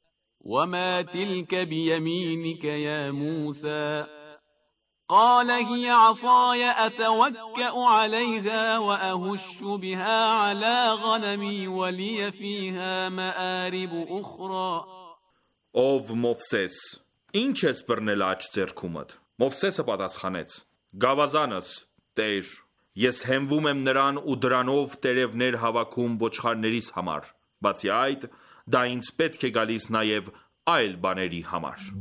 وما تلك بيمينك يا موسى قال هي عصاي أتوكأ عليها وأهش بها على غنمي ولي فيها مآرب أخرى Ով Մովսես, ինչ ես բռնել աջ ձեռքումդ։ Մովսեսը պատասխանեց. Գավազանս, Տեր, ես հենվում եմ նրան ու դրանով տերևներ հավաքում ոչխարներիս համար։ Բացի այդ, դա ինձ պետք է գալիս նաև այլ բաների համար։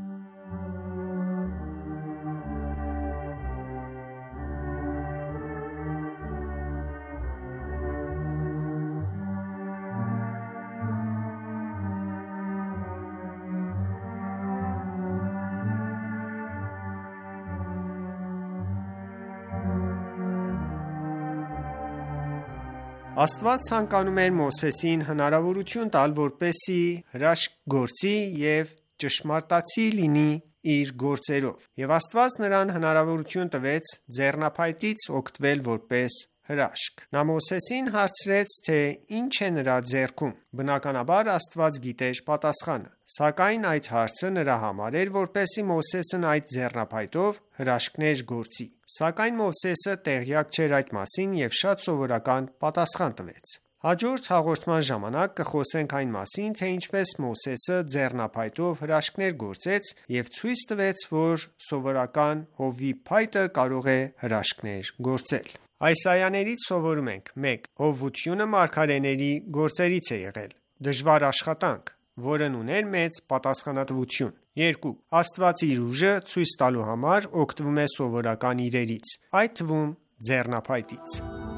Աստված ցանկանում էր Մովսեսին հնարավորություն տալ, որպեսզի հրաշք գործի եւ ճշմարտացի լինի իր գործերով։ Եվ Աստված նրան հնարավորություն տվեց ձեռնափայտից օգտվել որպես հրաշք։ Նա Մովսեսին հարցրեց, թե ինչ է նրա ձեռքում։ Բնականաբար Աստված գիտեր պատասխանը, սակայն այդ հարցը նրա համար էր, որպեսզի Մովսեսն այդ ձեռնափայտով հրաշքներ գործի։ Սակայն Մովսեսը տեղյակ չէր այդ մասին և շատ սովորական պատասխան տվեց։ Հաջորդ հաղորդման ժամանակ կխոսենք այն մասին, թե ինչպես Մովսեսը ձեռնափայտով հրաշքներ գործեց և ցույց տվեց, որ սովորական հովվի փայտը կարող է հրաշքներ գործել։ Այս այաներից սովորում ենք. 1. Հովվությունը մարգարեների գործերից է եղել։ Դժվար աշխատանք, որն ուներ մեծ պատասխանատվություն։ 2. Աստված իր ուժը ցույց տալու համար օգտվում է սովորական իրերից, այդ թվում ձեռնափայտից։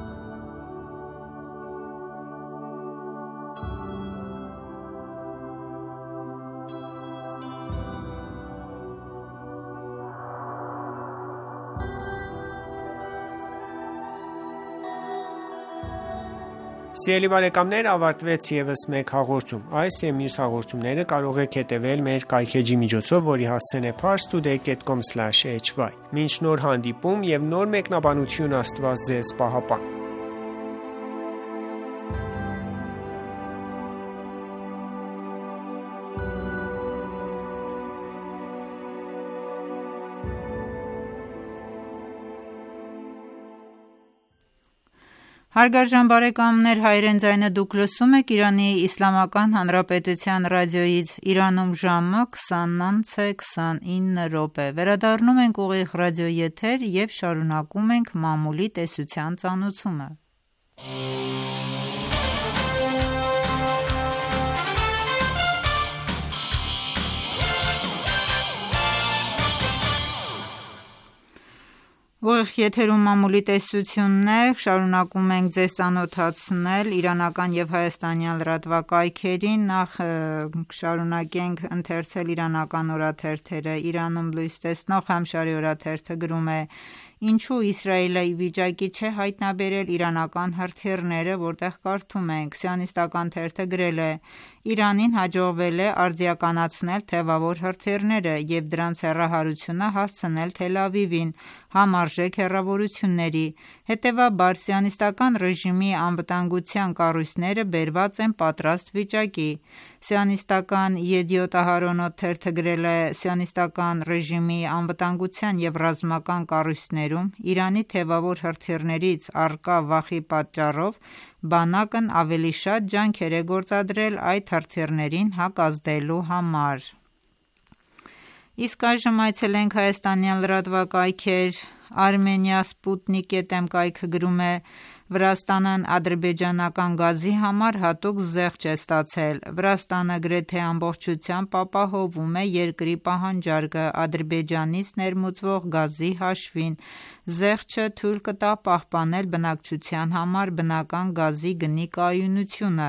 Սիրելի բարեկամներ, ավարտվեց ևս մեկ հաղորդում։ Այս և մյուս հաղորդումները կարող եք հետևել մեր կայքէջի միջոցով, որի հասցեն է parstoday.com/hy։ Մինչ նոր հանդիպում և նոր մեկնաբանություն, Աստված ձեզ պահապան։ Հարգարժան բարեկամներ, հայրեն ձայնը դուք լսում եք Իրանի Իսլամական Հանրապետության ռադիոյից, Իրանում ժամը 20:29։ Վերադառնում ենք ուղիղ ռադիոյի եթեր և շարունակում ենք մամուլի տեսության ծանոթումը։ Ուղիղ եթերում մամուլի տեսությունն է, շարունակում ենք ձեզ ծանոթացնել իրանական և հայաստանյան լրատվակայքերին, նախ շարունակենք ընթերցել իրանական օրաթերթերը։ Իրանում լույս տեսնող Համշարի օրաթերթը գրում է. Ինչու Իսրայելը ի վիճակի չէ հայտնաբերել իրանական հրթիռները, որտեղ կարդում ենք. Սիոնիստական թերթը գրել է. Իրանին հաջողվել է արդիականացնել թևավոր հրթիռները և դրանց հեռահարությունը հասցնել Թել Ավիվին համարժեք հեռավորությունների, հետևաբար սիոնիստական ռեժիմի անվտանգության կառույցները բերված են պատրաստ վիճակի։ Սիոնիստական Yediot Aharonot թերթը գրել է. Սիոնիստական ռեժիմի անվտանգության և ռազմական կառույցներում Իրանի թևավոր հրթիռներից առկա վախի պատճառով բանակն ավելի շատ ջանքեր է գործադրել այդ հրթիռներին հակազդելու համար։ Իսկ այժմ այցելենք հայաստանյան լրատվակայքեր։ Armenia Sputnik.am կայքը գրում է. Վրաստանն ադրբեջանական գազի համար հատուկ զեղչ է ստացել։ Վրաստանը գրեթե ամբողջությամբ ապահովում է երկրի պահանջարկը Ադրբեջանից ներմուծվող գազի հաշվին։ Զեղչը թույլ կտա պահպանել բնակչության համար բնական գազի գնի կայունությունը։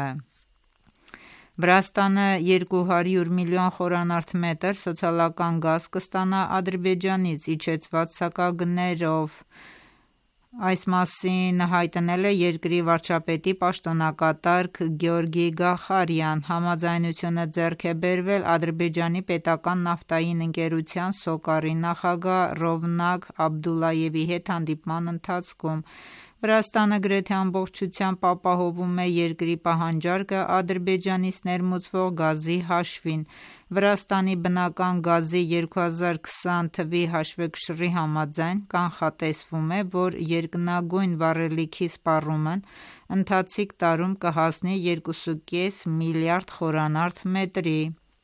Վրաստանը 200 միլիոն խմ սոցիալական գազ կստանա Ադրբեջանից իջեցված սակագներով։ Այս մասին հայտնել է երկրի վարչապետի պաշտոնակատար Գեորգի Գախարյան։ Համաձայնությունը ձեռք է բերվել Ադրբեջանի պետական նավթային ընկերության Սոկարի նախագահ Ռովնակ Աբդուլլայևի հետ հանդիպման ընթացքում։ Վրաստանը գրեթե ամբողջությամբ ապահովում է երկրի պահանջարկը Ադրբեջանից ներմուծվող գազի հաշվին։ Վրաստանի բնական գազի 2020 թվականի հաշվեկշռի համաձայն կանխատեսվում է, որ երկնագույն վառելիքի սպառումն ընթացիկ տարում կհասնի 2,5 միլիարդ խմ։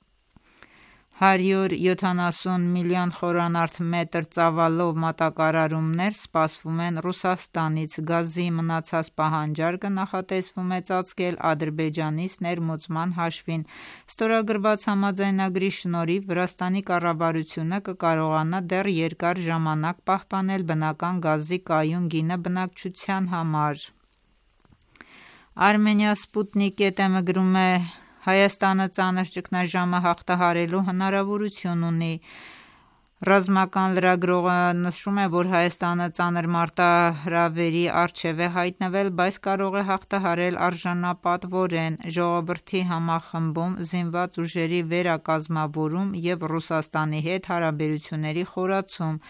170 միլիոն խմ ծավալով մատակարարումներ սպասվում են Ռուսաստանից։ Գազի մնացած պահանջարկը նախատեսվում է ծածկել Ադրբեջանից ներմուծման հաշվին։ Ստորագրված համաձայնագրի շնորհիվ Վրաստանի կառավարությունը կկարողանա դեռ երկար ժամանակ պահպանել բնական գազի կայուն գինը բնակչության համար։ Armenia Sputnik.am գրում է. Հայաստանը ծանր ճգնաժամը հաղթահարելու հնարավորություն ունի։ Ռազմական լրագրողը նշում է, որ Հայաստանը ծանր մարտահրավերի առջև է հայտնվել, բայց կարող է հաղթահարել արժանապատվորեն ժողովրդի համախմբում, զինված ուժերի վերակազմավորում և Ռուսաստանի հետ հարաբերությունների խորացում։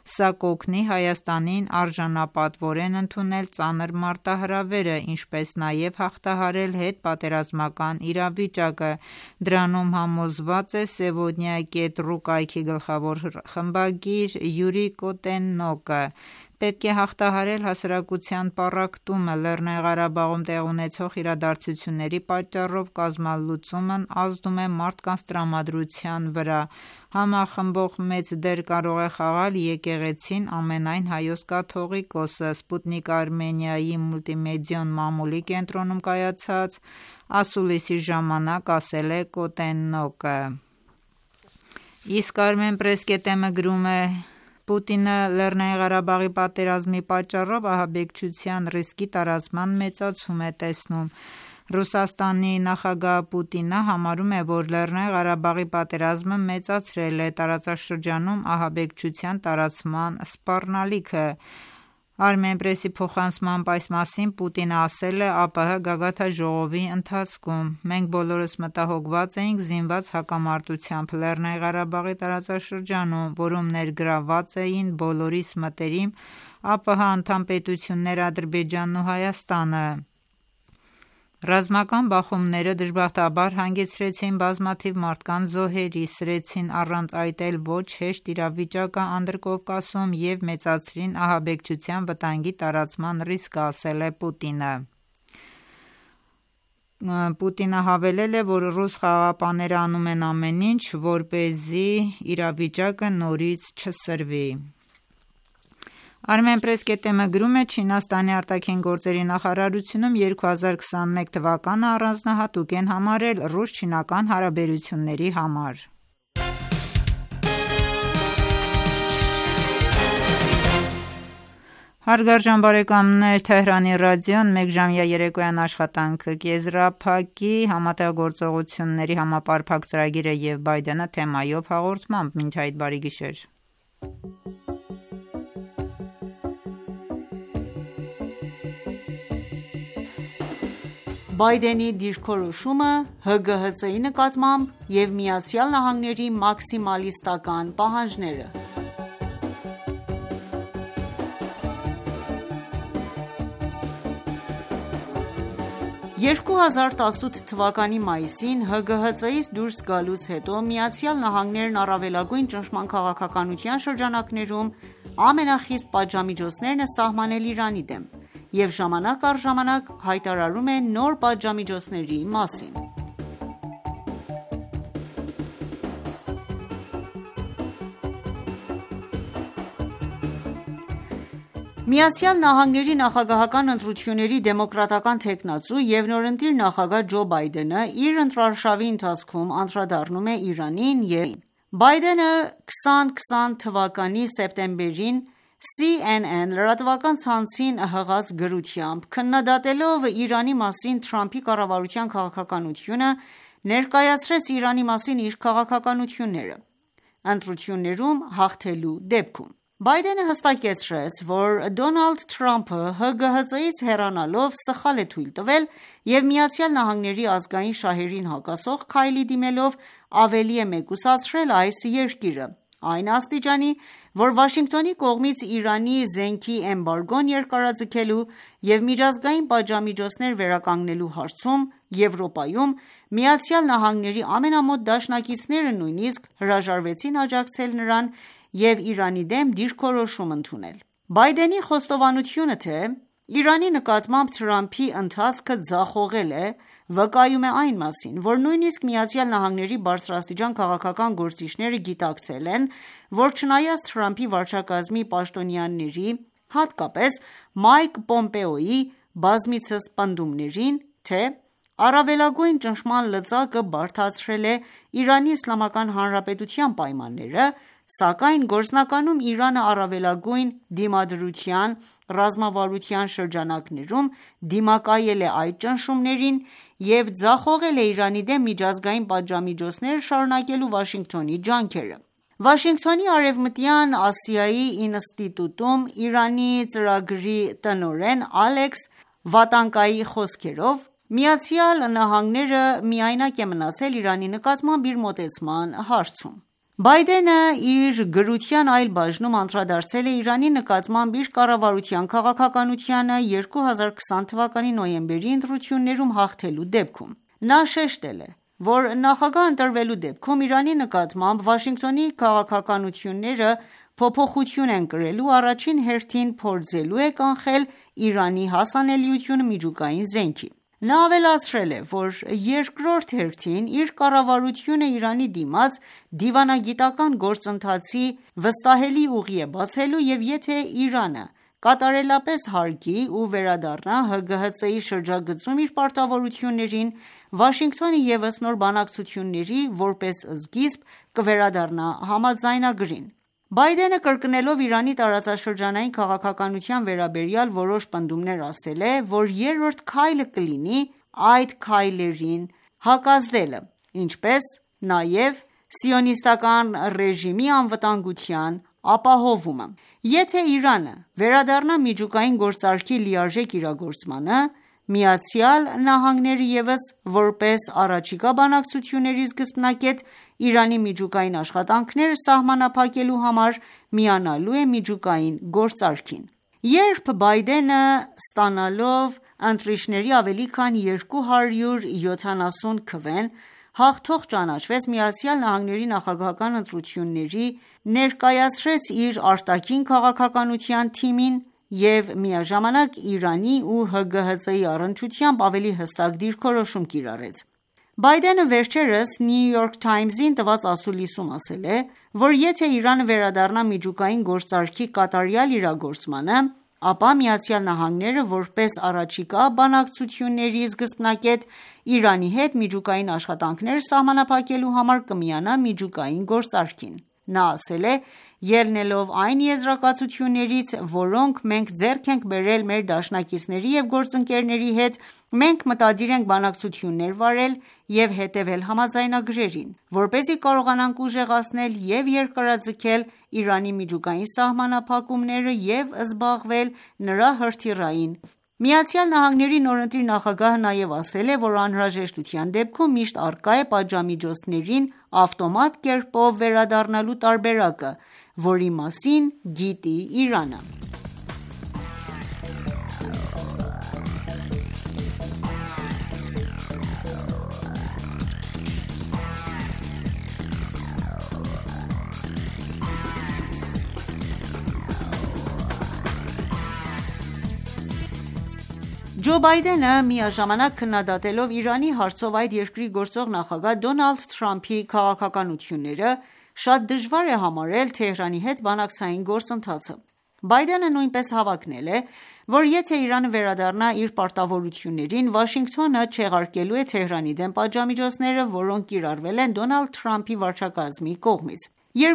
Սա կօգնի Հայաստանին արժանապատվորեն ընդունել ծանր մարտահրավերը, ինչպես նաև հաղթահարել հետպատերազմական իրավիճակը։ Դրանում համոզված է Սևոդնիա.ru կայքի գլխավոր խմբագիր Յուրի Կոտեննոկը։ Պետք է հաղթահարել հասարակության պառակտումը, Լեռնային Ղարաբաղում տեղի ունեցող իրադարձությունների պատճառով կազմալուծումն ազդում է մարդկանց տրամադրության վրա։ Համախմբող մեծ դեր կարող է խաղալ եկեղեցին, ամենայն Հայոց կաթողիկոսը, Սպուտնիկ Արմենիայի մուլտիմեդիոն մամուլի կենտրոնում կայացած ասուլիսի ժամանակ ասել է Կոտեննոկը։ Իսկ Armen Press.am-ը գրում է. Պուտինը Լեռնային Ղարաբաղի պատերազմի պատճառով ահաբեկչության ռիսկի տարածման մեծացում է տեսնում։ Ռուսաստանի նախագահ Պուտինը համարում է, որ Լեռնային Ղարաբաղի պատերազմը մեծացրել է տարածաշրջանում ահաբեկչության տարածման սպառնալիքը։ Armen Press-ի փոխանցմամբ այս մասին Պուտինը ասել է ԱՊՀ գագաթնաժողովի ընթացքում. Մենք բոլորս մտահոգված էինք զինված հակամարտությամբ Լեռնային Ղարաբաղի տարածաշրջանում, որում ներգրավված էին բոլորիս մտերիմ ԱՊՀ անդամ պետություններ Ադրբեջանն ու Հայաստանը։ Ռազմական բախումները դժբախտաբար հանգեցրին բազմաթիվ մարդկանց զոհերի, սրեցին առանց այդ էլ ոչ հեշտ իրավիճակը Անդրկովկասում և մեծացրին ահաբեկչության վտանգի տարածման ռիսկը, ասել է Պուտինը։ Պուտինը հավելել է, որ ռուս խաղաղապահները անում են ամեն ինչ, որպեսզի իրավիճակը նորից չսրվի։ Armen Press.am-ը գրում է. Չինաստանի արտաքին գործերի նախարարությունում 2021 թվականը առանձնահատուկ են համարել ռուս-չինական հարաբերությունների համար։ Հարգարժան բարեկամներ, Թեհրանի ռադիոն մեկժամյա երեկոյան աշխատանքը կեզրափակի համատեղ գործողությունների համապարփակ ծրագիրը և Բայդենը թեմայով հաղորդմամբ։ Մինչ այդ բարի գիշեր։ Բայդենի դիրքորոշումը ՀԳՀԾ-ի նկատմամբ և ԱՄՆ-ի մաքսիմալիստական պահանջները։ 2018 թվականի մայիսին ՀԳՀԾ-ից դուրս գալուց հետո ԱՄՆ-ն առավելագույն ճնշման քաղաքականության շրջանակներում ամենախիստ պատժամիջոցներն է սահմանել Իրանի դեմ և ժամանակ առ ժամանակ հայտարարում է նոր պատժամիջոցների մասին։ ԱՄՆ-ի նախագահական ընտրությունների դեմոկրատական թեկնածու և նորընտիր նախագահ Ջո Բայդենը իր ընտրարշավի ընթացքում անդրադառնում է Իրանին և Բայդենը 2020 թվականի սեպտեմբերին CNN լրատվական ցանցին հղած գրությամբ քննադատելով Իրանի մասին Թրամփի կառավարության քաղաքականությունը ներկայացրեց Իրանի մասին իր քաղաքականությունները ընտրություններում հաղթելու դեպքում։ Բայդենը հստակեցրեց, որ Դոնալդ Թրամփը ՀԳՀԾ-ից հեռանալով սխալ է թույլ տվել և ԱՄՆ-ի ազգային շահերին հակասող քայլի դիմելով ավելի է մեկուսացրել այս երկիրը, այն աստիճանի, որ Վաշինգտոնի կողմից Իրանի զենքի էմբարգոն երկարաձգելու և միջազգային պատժամիջոցներ վերականգնելու հարցում Եվրոպայում ԱՄՆ-ի ամենամոտ դաշնակիցները նույնիսկ հրաժարվեցին աջակցել նրան և Իրանի դեմ դիրքորոշում ընդունել։ Բայդենի խոստովանությունը, թե Իրանի նկատմամբ Թրամփի ընթացքը ձախողել է, վկայում է այն մասին, որ նույնիսկ ԱՄՆ-ի բարձրաստիճան քաղաքական գործիչները գիտակցել են, որ չնայած Թրամփի վարչակազմի պաշտոնյաների, հատկապես Մայք Պոմպեոյի բազմիցս պնդումներին, թե առավելագույն ճնշման լծակը բարդացրել է Իրանի Իսլամական Հանրապետության պայմանները, սակայն գործնականում Իրանը առավելագույն դիմադրության ռազմավարության շրջանակներում դիմակայել է այդ ճնշումներին և ձախողել է Իրանի դեմ միջազգային պատժամիջոցներ շարունակելու Վաշինգտոնի ջանքերը։ Վաշինգտոնի Արևմտյան Ասիայի ինստիտուտում Իրանի ծրագրի տնօրեն Ալեքս Վատանկայի խոսքերով, ԱՄՆ-ը միայնակ է մնացել Իրանի նկատմամբ իր մոտեցման հարցում։ Բայդենը իր գրության այլ բաժնում անդրադարձել է Իրանի նկատմամբ իր կառավարության քաղաքականությանը 2020 թվականի նոյեմբերի ընտրություններում հաղթելու դեպքում: Նա շեշտել է, որ նախագահ ընտրվելու դեպքում Իրանի նկատմամբ Վաշինգտոնի քաղաքականությունները փոփոխություն են կրելու առաջին հերթին փորձելու է կանխել Իրանի հասանելիությունը միջուկային զենքի: Նա ավելացրել է, որ երկրորդ հերթին իր կառավարությունը Իրանի դիմաց դիվանագիտական գործընթացի վստահելի ուղի է բացելու և եթե Իրանը կատարելապես հարգի ու վերադառնա ՀԳՀԾ-ի շրջագծում իր պարտավորություններին, Վաշինգտոնը ևս նոր բանակցությունների որպես սկիզբ կվերադառնա համաձայնագրին: Բայդենը կրկնելով Իրանի տարածաշրջանային քաղաքականության վերաբերյալ որոշ պնդումներ ասել է, որ երրորդ քայլը կլինի այդ քայլերին հակազդելը, ինչպես նաև սիոնիստական ռեժիմի անվտանգության ապահովումը: Եթե Իրանը վերադառնա միջուկային գործարքի լիարժեք իրագործմանը, ԱՄՆ-ը ևս որպես առաջիկա բանակցությունների սկզբնակետ Իրանի միջուկային աշխատանքները սահմանափակելու համար միանալու է միջուկային գործարքին: Երբ Բայդենը ստանալով ընտրիչների ավելի քան 270 քվեն հաղթող ճանաչվեց ԱՄՆ նախագահական ընտրությունների ներկայացրեց իր արտաքին քաղաքականության թիմին և միաժամանակ Իրանի ու ՀԳՀԾ-ի առնչությամբ ավելի հստակ դիրքորոշում կիրառեց: Բայդենը վերջերս New York Times-ին տված ասուլիսում ասել է, որ եթե Իրանը վերադառնա միջուկային գործարքի կատարյալ իրագործմանը, ապա ԱՄՆ-ը որպես առաջիկա բանակցությունների սկզբնակետ Իրանի հետ միջուկային աշխատանքներ սահմանափակելու համար կմիանա միջուկային գործարքին: Նա ասել է. «Ելնելով այն եզրակացություններից, որոնք մենք ձեռք ենք բերել մեր դաշնակիցների և գործընկերների հետ, մենք մտադիր ենք բանակցություններ վարել և հետևել համաձայնագրերին, որպեսզի կարողանանք ուժեղացնել և երկարաձգել Իրանի միջուկային սահմանափակումները և զբաղվել նրա հրթիռային վստահություններով»: ԱՄՆ նորընտիր նախագահը նաև ասել է, որ անհրաժեշտության դեպքում միշտ առկա է պատժամիջոցներին ավտոմատ կերպով վերադառնալու տարբերակը, որի մասին գիտի Իրանը: Ջո Բայդենը միաժամանակ քննադատելով Իրանի հարցով այդ երկրի գործող նախագահ Դոնալդ Թրամփի քաղաքականությունները, շատ դժվար է համարել Թեհրանի հետ բանակցային գործընթացը: Բայդենը նույնպես հավակնել է, որ եթե Իրանը վերադառնա իր պարտավորություններին, Վաշինգտոնը չեղարկելու է Թեհրանի դեմ պատժամիջոցները, որոնք կիրառվել են Դոնալդ Թրամփի վարչակազմի կողմից: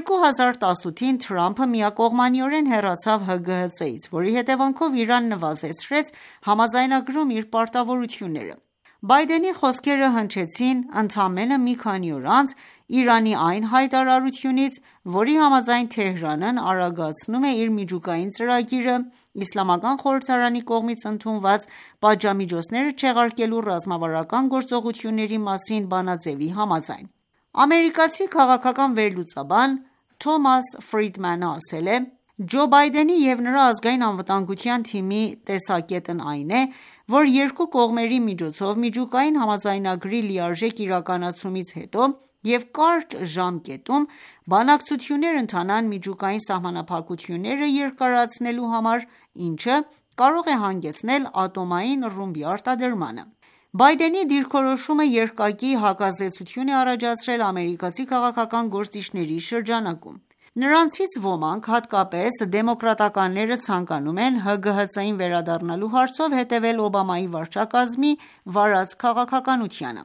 2018-ին Թրամփը միակողմանիորեն հեռացավ ՀԳՀԾ-ից, որի հետևանքով Իրանն նվազեցրեց համաձայնագրում իր պարտավորությունները: Բայդենի խոսքերը հնչեցին ընդամենը մի քանի օր անց Իրանի այն հայտարարությունից, որի համաձայն Թեհրանն արագացնում է իր միջուկային ծրագիրը Իսլամական խորհրդարանի կողմից ընդունված պատժամիջոցները չեղարկելու ռազմավարական գործողությունների մասին բանաձևի համաձայն: Ամերիկացի քաղաքական վերլուծաբան Թոմաս Ֆրիդմանը ասել է. «Ջո Բայդենի և նրա ազգային անվտանգության թիմի տեսակետն այն է, որ երկու կողմերի միջոցով միջուկային համաձայնագրի լիարժեք իրականացումից հետո և կարճ ժամկետում բանակցություններ ընթանան միջուկային սահմանափակությունները երկարացնելու համար, ինչը կարող է հանգեցնել ատոմային ռումբի արտադրմանը»: Բայդենի դիրքորոշումը երկակի հակազդեցություն է առաջացրել ամերիկացի քաղաքական գործիչների շրջանակում: Նրանցից ոմանք, հատկապես դեմոկրատականները, ցանկանում են ՀԳՀԾ-ին վերադառնալու հարցով հետևել Օբամայի վարչակազմի վարած քաղաքականությանը: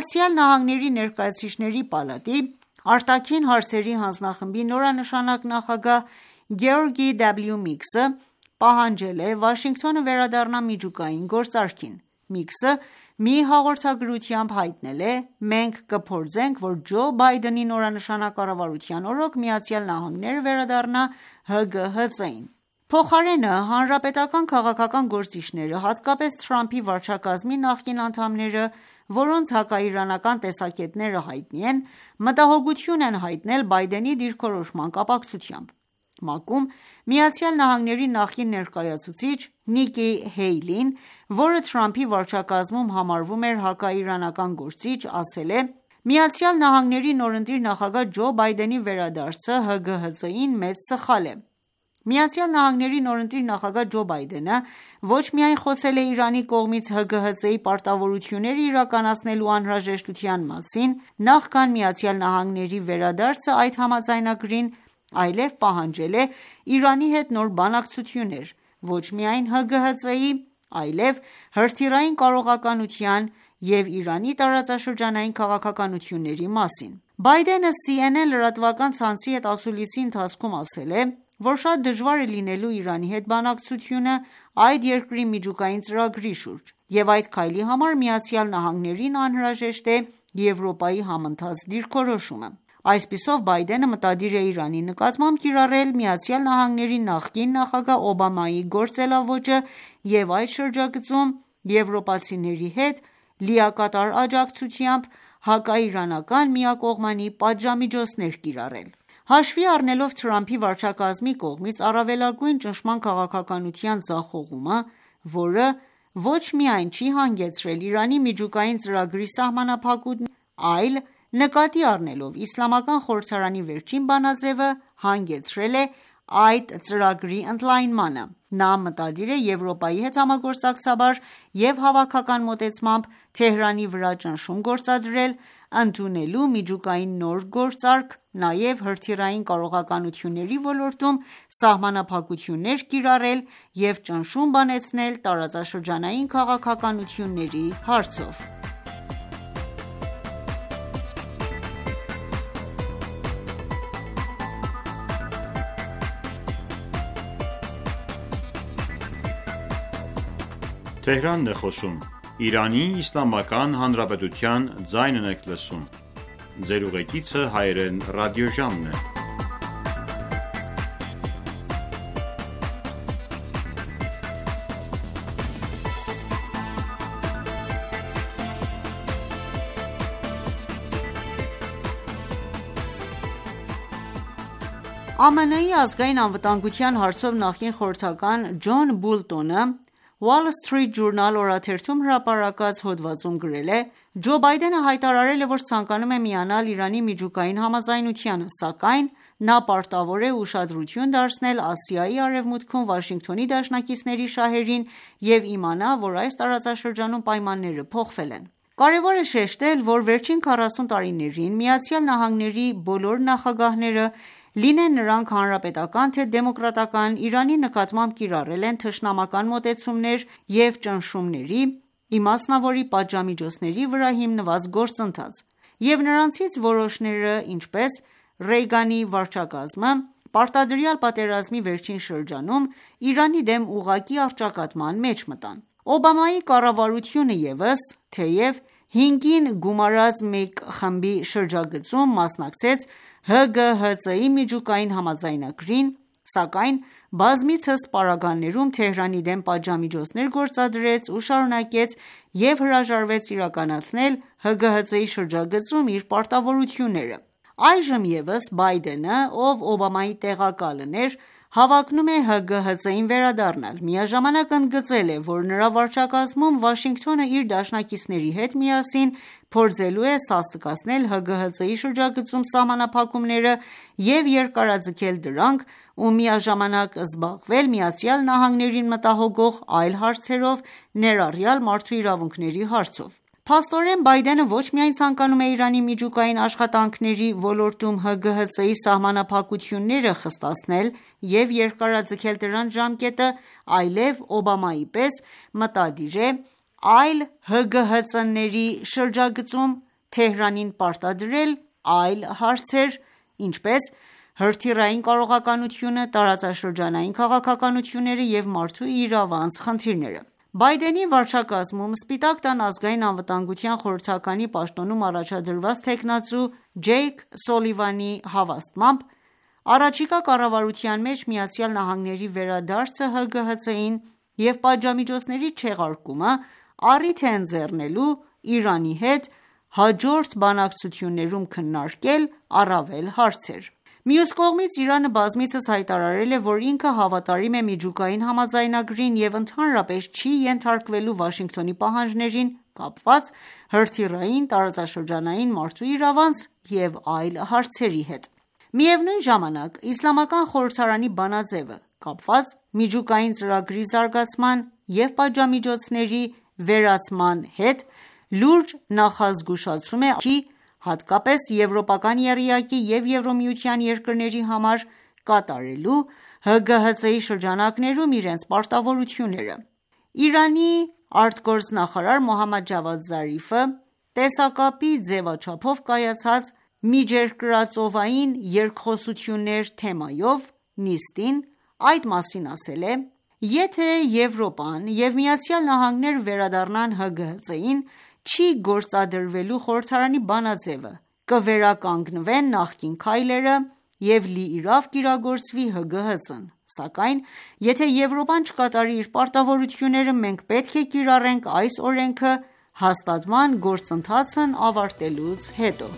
ԱՄՆ Ներկայացուցիչների պալատի արտաքին հարցերի հանձնախմբի նորանշանակ նախագահ Գեորգի W. Միքսը պահանջել է Վաշինգտոնը վերադառնա միջուկային գործարքին: Միքսը մի հաղորդագրությամբ հայտնել է. «Մենք կփորձենք, որ Ջո Բայդենի նորանշանակ կառավարության օրոք ԱՄՆ-ը վերադառնա ՀԳՀԾ-ին»: Փոխարենը, հանրապետական քաղաքական գործիչները, հատկապես Թրամփի վարչակազմի նախկին անդամները, որոնց հակաիրանական տեսակետները հայտնի են, մտահոգություն են հայտնել Բայդենի դիրքորոշման կապակցությամբ։ ՄԱԿ-ում ԱՄՆ-ի նախկին ներկայացուցիչ Նիկի Հեյլին, որը Թրամփի վարչակազմում համարվում էր հակաիրանական գործիչ, ասել է. «ԱՄՆ-ի նորընտիր նախագահ Ջո Բայդենի վերադարձը ՀԳՀԾ-ին մեծ սխալ է»։ ԱՄՆ-ի նորընտիր նախագահ Ջո Բայդենը ոչ միայն խոսել է Իրանի կողմից ՀԳՀԾ-ի պարտավորությունները իրականացնելու անհրաժեշտության մասին նախքան ԱՄՆ-ի վերադարձը այդ համաձայնագրին, այլև պահանջել է Իրանի հետ նոր բանակցություններ ոչ միայն ՀԳՀԾ-ի, այլև հրթիռային կարողականության և Իրանի տարածաշրջանային քաղաքականությունների մասին։ Բայդենը CNN լրատվական ցանցի հետ ասուլիսի ընթացքում ասել է, որ շատ դժվար է լինելու Իրանի հետ բանակցությունը այդ երկրի միջուկային ծրագրի շուրջ, և այդ քայլի համար ԱՄՆ-ին անհրաժեշտ է Եվրոպայի համընթաց դիրքորոշումը։ Այսպիսով, Բայդենը մտադիր է Իրանի նկատմամբ կիրառել ԱՄՆ-ի նախկին նախագահ Օբամայի գործելաոճը և այդ շրջագծում եվրոպացիների հետ լիակատար աջակցությամբ հակաիրանական միակողմանի պատժամիջոցներ կիրառել։ Հաշվի առնելով Թրամփի վարչակազմի կողմից առավելագույն ճնշման քաղաքականության ձախողումը, որը ոչ միայն չի հանգեցրել Իրանի միջուկային ծրագրի սահմանափակումներին, այլ նկատի առնելով Իսլամական խորհրդարանի վերջին բանաձևը, հանգեցրել է այդ ծրագրի ընդլայնմանը։ Նա մտադիր է Եվրոպայի հետ համագործակցաբար և հավաքական մոտեցմամբ Թեհրանի վրա ճնշում գործադրել, ընդունելու միջուկային նոր գործարք, նաև հրթիռային կարողականությունների ոլորտում սահմանափակություններ կիրառել և ճնշում բանեցնել տարածաշրջանային քաղաքականությունների հարցով։ ԱՄՆ-ի ազգային անվտանգության հարցով նախկին խորհրդական Ջոն Բոլտոնը Wall Street Journal օրաթերթում հրապարակած հոդվածում գրել է. «Ջո Բայդենը հայտարարել է, որ ցանկանում է միանալ Իրանի միջուկային համաձայնությանը, սակայն նա պարտավոր է ուշադրություն դարձնել Ասիայի արևմուտքում Վաշինգտոնի դաշնակիցների շահերին և իմանա, որ այս տարածաշրջանում պայմանները փոխվել են։ Կարևոր է շեշտել, որ վերջին 40 տարիներին ԱՄՆ-ի բոլոր նախագահները, լինեն նրանք հանրապետական թե դեմոկրատական, Իրանի նկատմամբ կիրառել են թշնամական մոտեցումներ և ճնշումների, իմասնավորի պատժամիջոցների վրա հիմնված գործընթաց, և նրանցից որոշները, ինչպես Ռեյգանի վարչակազմը, պարտադրյալ պատերազմի վերջին շրջանում Իրանի դեմ ուղղակի առճակատման մեջ մտան։ Օբամայի կառավարությունը ևս, թեև 5-ին գումարած մեկ խմբի շրջագծում մասնակցեց ՀԳՀԾ-ի միջուկային համաձայնագրին, սակայն բազմիցս պարագաներում Թեհրանի դեմ պատժամիջոցներ գործադրեց ու շարունակեց և հրաժարվեց իրականացնել ՀԳՀԾ-ի շրջագծում իր պարտավորությունները։ Այժմ ևս Բայդենը, ով Օբամայի տեղակալն էր, հավակնում է ՀԳՀԾ-ին վերադառնալ։ Միաժամանակ ընդգծել է, որ նրա վարչակազմում Վաշինգտոնը իր դաշնակիցների հետ միասին փորձելու է սաստկացնել ՀԳՀԾ-ի շրջագծում սահմանափակումները և երկարաձգել դրանք ու միաժամանակ զբաղվել ԱՄՆ-ին մտահոգող այլ հարցերով, ներառյալ մարդու իրավունքների հարցով։ Փաստորեն, Բայդենը ոչ միայն ցանկանում է Իրանի միջուկային աշխատանքների ոլորտում ՀԳՀԾ-ի սահմանափակությունները խստացնել և երկարաձգել դրանց ժամկետը, այլև Օբամայի պես մտադիր է այլ ՀԳՀԾ-ների շրջագծում Թեհրանին պարտադրել այլ հարցեր, ինչպես հրթիռային կարողականությունը, տարածաշրջանային քաղաքականությունները և մարդու իրավանց խնդիրները։ Բայդենի վարչակազմում Սպիտակ տան ազգային անվտանգության խորհրդականի պաշտոնում առաջադրված թեկնածու Ջեյք Սոլիվանի հավաստմամբ, առաջիկա կառավարության մեջ ԱՄՆ-ի վերադարձը ՀԳՀԾ-ին և պատժամիջոցների չեղարկումը առիթ է ընձեռնելու Իրանի հետ հաջորդ բանակցություններում քննարկել առավել հարցեր։ Մյուս կողմից, Իրանը բազմիցս հայտարարել է, որ ինքը հավատարիմ է միջուկային համաձայնագրին և ընդհանրապես չի ենթարկվելու Վաշինգտոնի պահանջներին կապված հրթիռային, տարածաշրջանային մարդու իրավանց և այլ հարցերի հետ։ Միևնույն ժամանակ, Իսլամական խորհրդարանի բանաձևը կապված միջուկային ծրագրի զարգացման և պատժամիջոցների վերացման հետ լուրջ նախազգուշացում է հատկապես եվրոպական եռյակի և Եվրամիության երկրների համար կատարելու ՀԳՀԾ-ի շրջանակներում իրենց պարտավորությունները։ Իրանի արտգործնախարար Մոհամմադ Ջավադ Զարիֆը տեսակապի ձևաչափով կայացած միջերկրածովային երկխոսություններ թեմայով նիստին այդ մասին ասել է.«Եթե Եվրոպան և ԱՄՆ-ն վերադառնան ՀԳՀԾ-ին, չի գործադրվելու խորհրդարանի բանաձևը, կվերականգնվեն նախկին քայլերը և լիիրավ կիրագործվի ՀԳՀԾ-ն, սակայն եթե Եվրոպան չկատարի իր պարտավորությունները, մենք պետք է կիրառենք այս օրենքը հաստատման գործընթացն ավարտվելուց հետո»։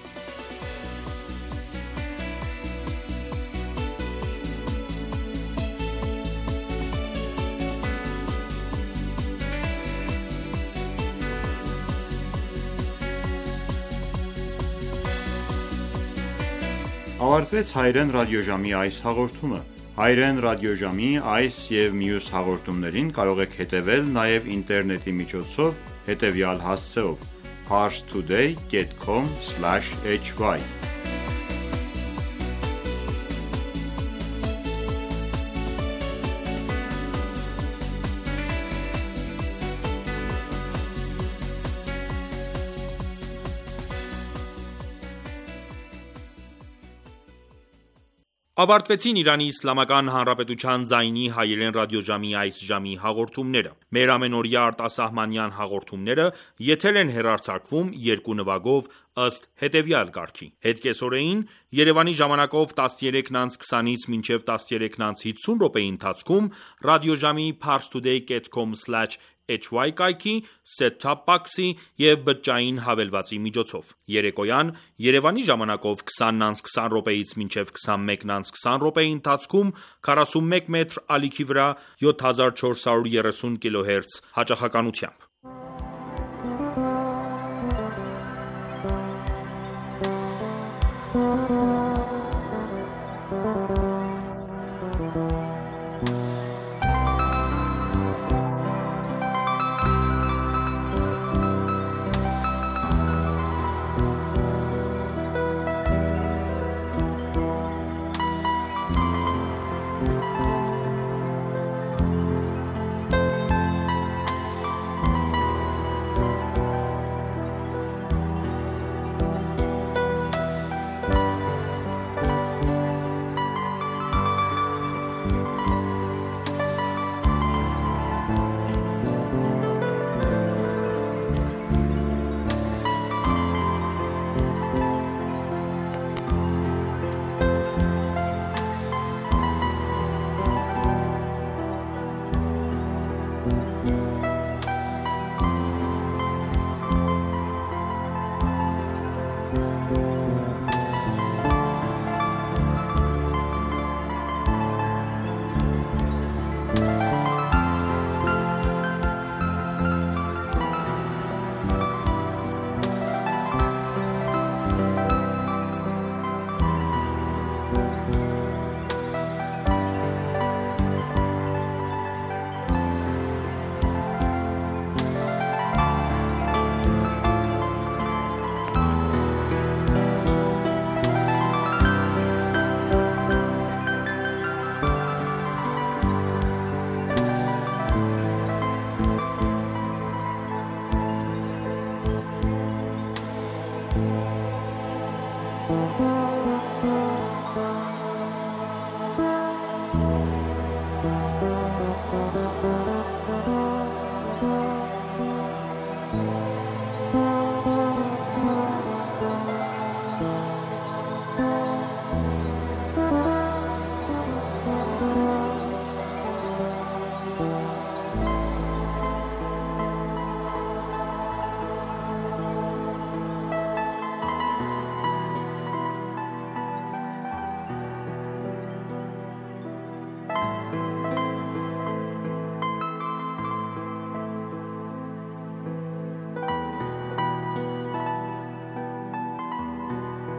Ավարտվեց Հայրեն ռադիոժամի այս հաղորդումը։ Հայրեն ռադիոժամի այս և մյուս հաղորդումներին կարող եք հետևել նաև ինտերնետի միջոցով հետևյալ հասցեով՝ parstoday.com/hy Ավարտվեցին Իրանի Իսլամական Հանրապետության ձայնի հայերեն ռադիոժամի այս ժամի հաղորդումները։ Մեր ամենօրյա արտասահմանյան հաղորդումները եթեր են հեռարձակվում երկու նվագով ըստ հետևյալ կարգի։ Հետկեսօրեին Երևանի ժամանակով 13:20-ից մինչև 13:50 րոպեի ընթացքում ռադիոժամի parstoday.com/hy կայքի, set-top box-ի և բջջային հավելվածի միջոցով։ Երեկոյան Երևանի ժամանակով 20:20 րոպեից մինչև 21:20 րոպեի ընթացքում 41 մետր ալիքի վրա 7430 կՀz հաճախականությամբ։ Thank you.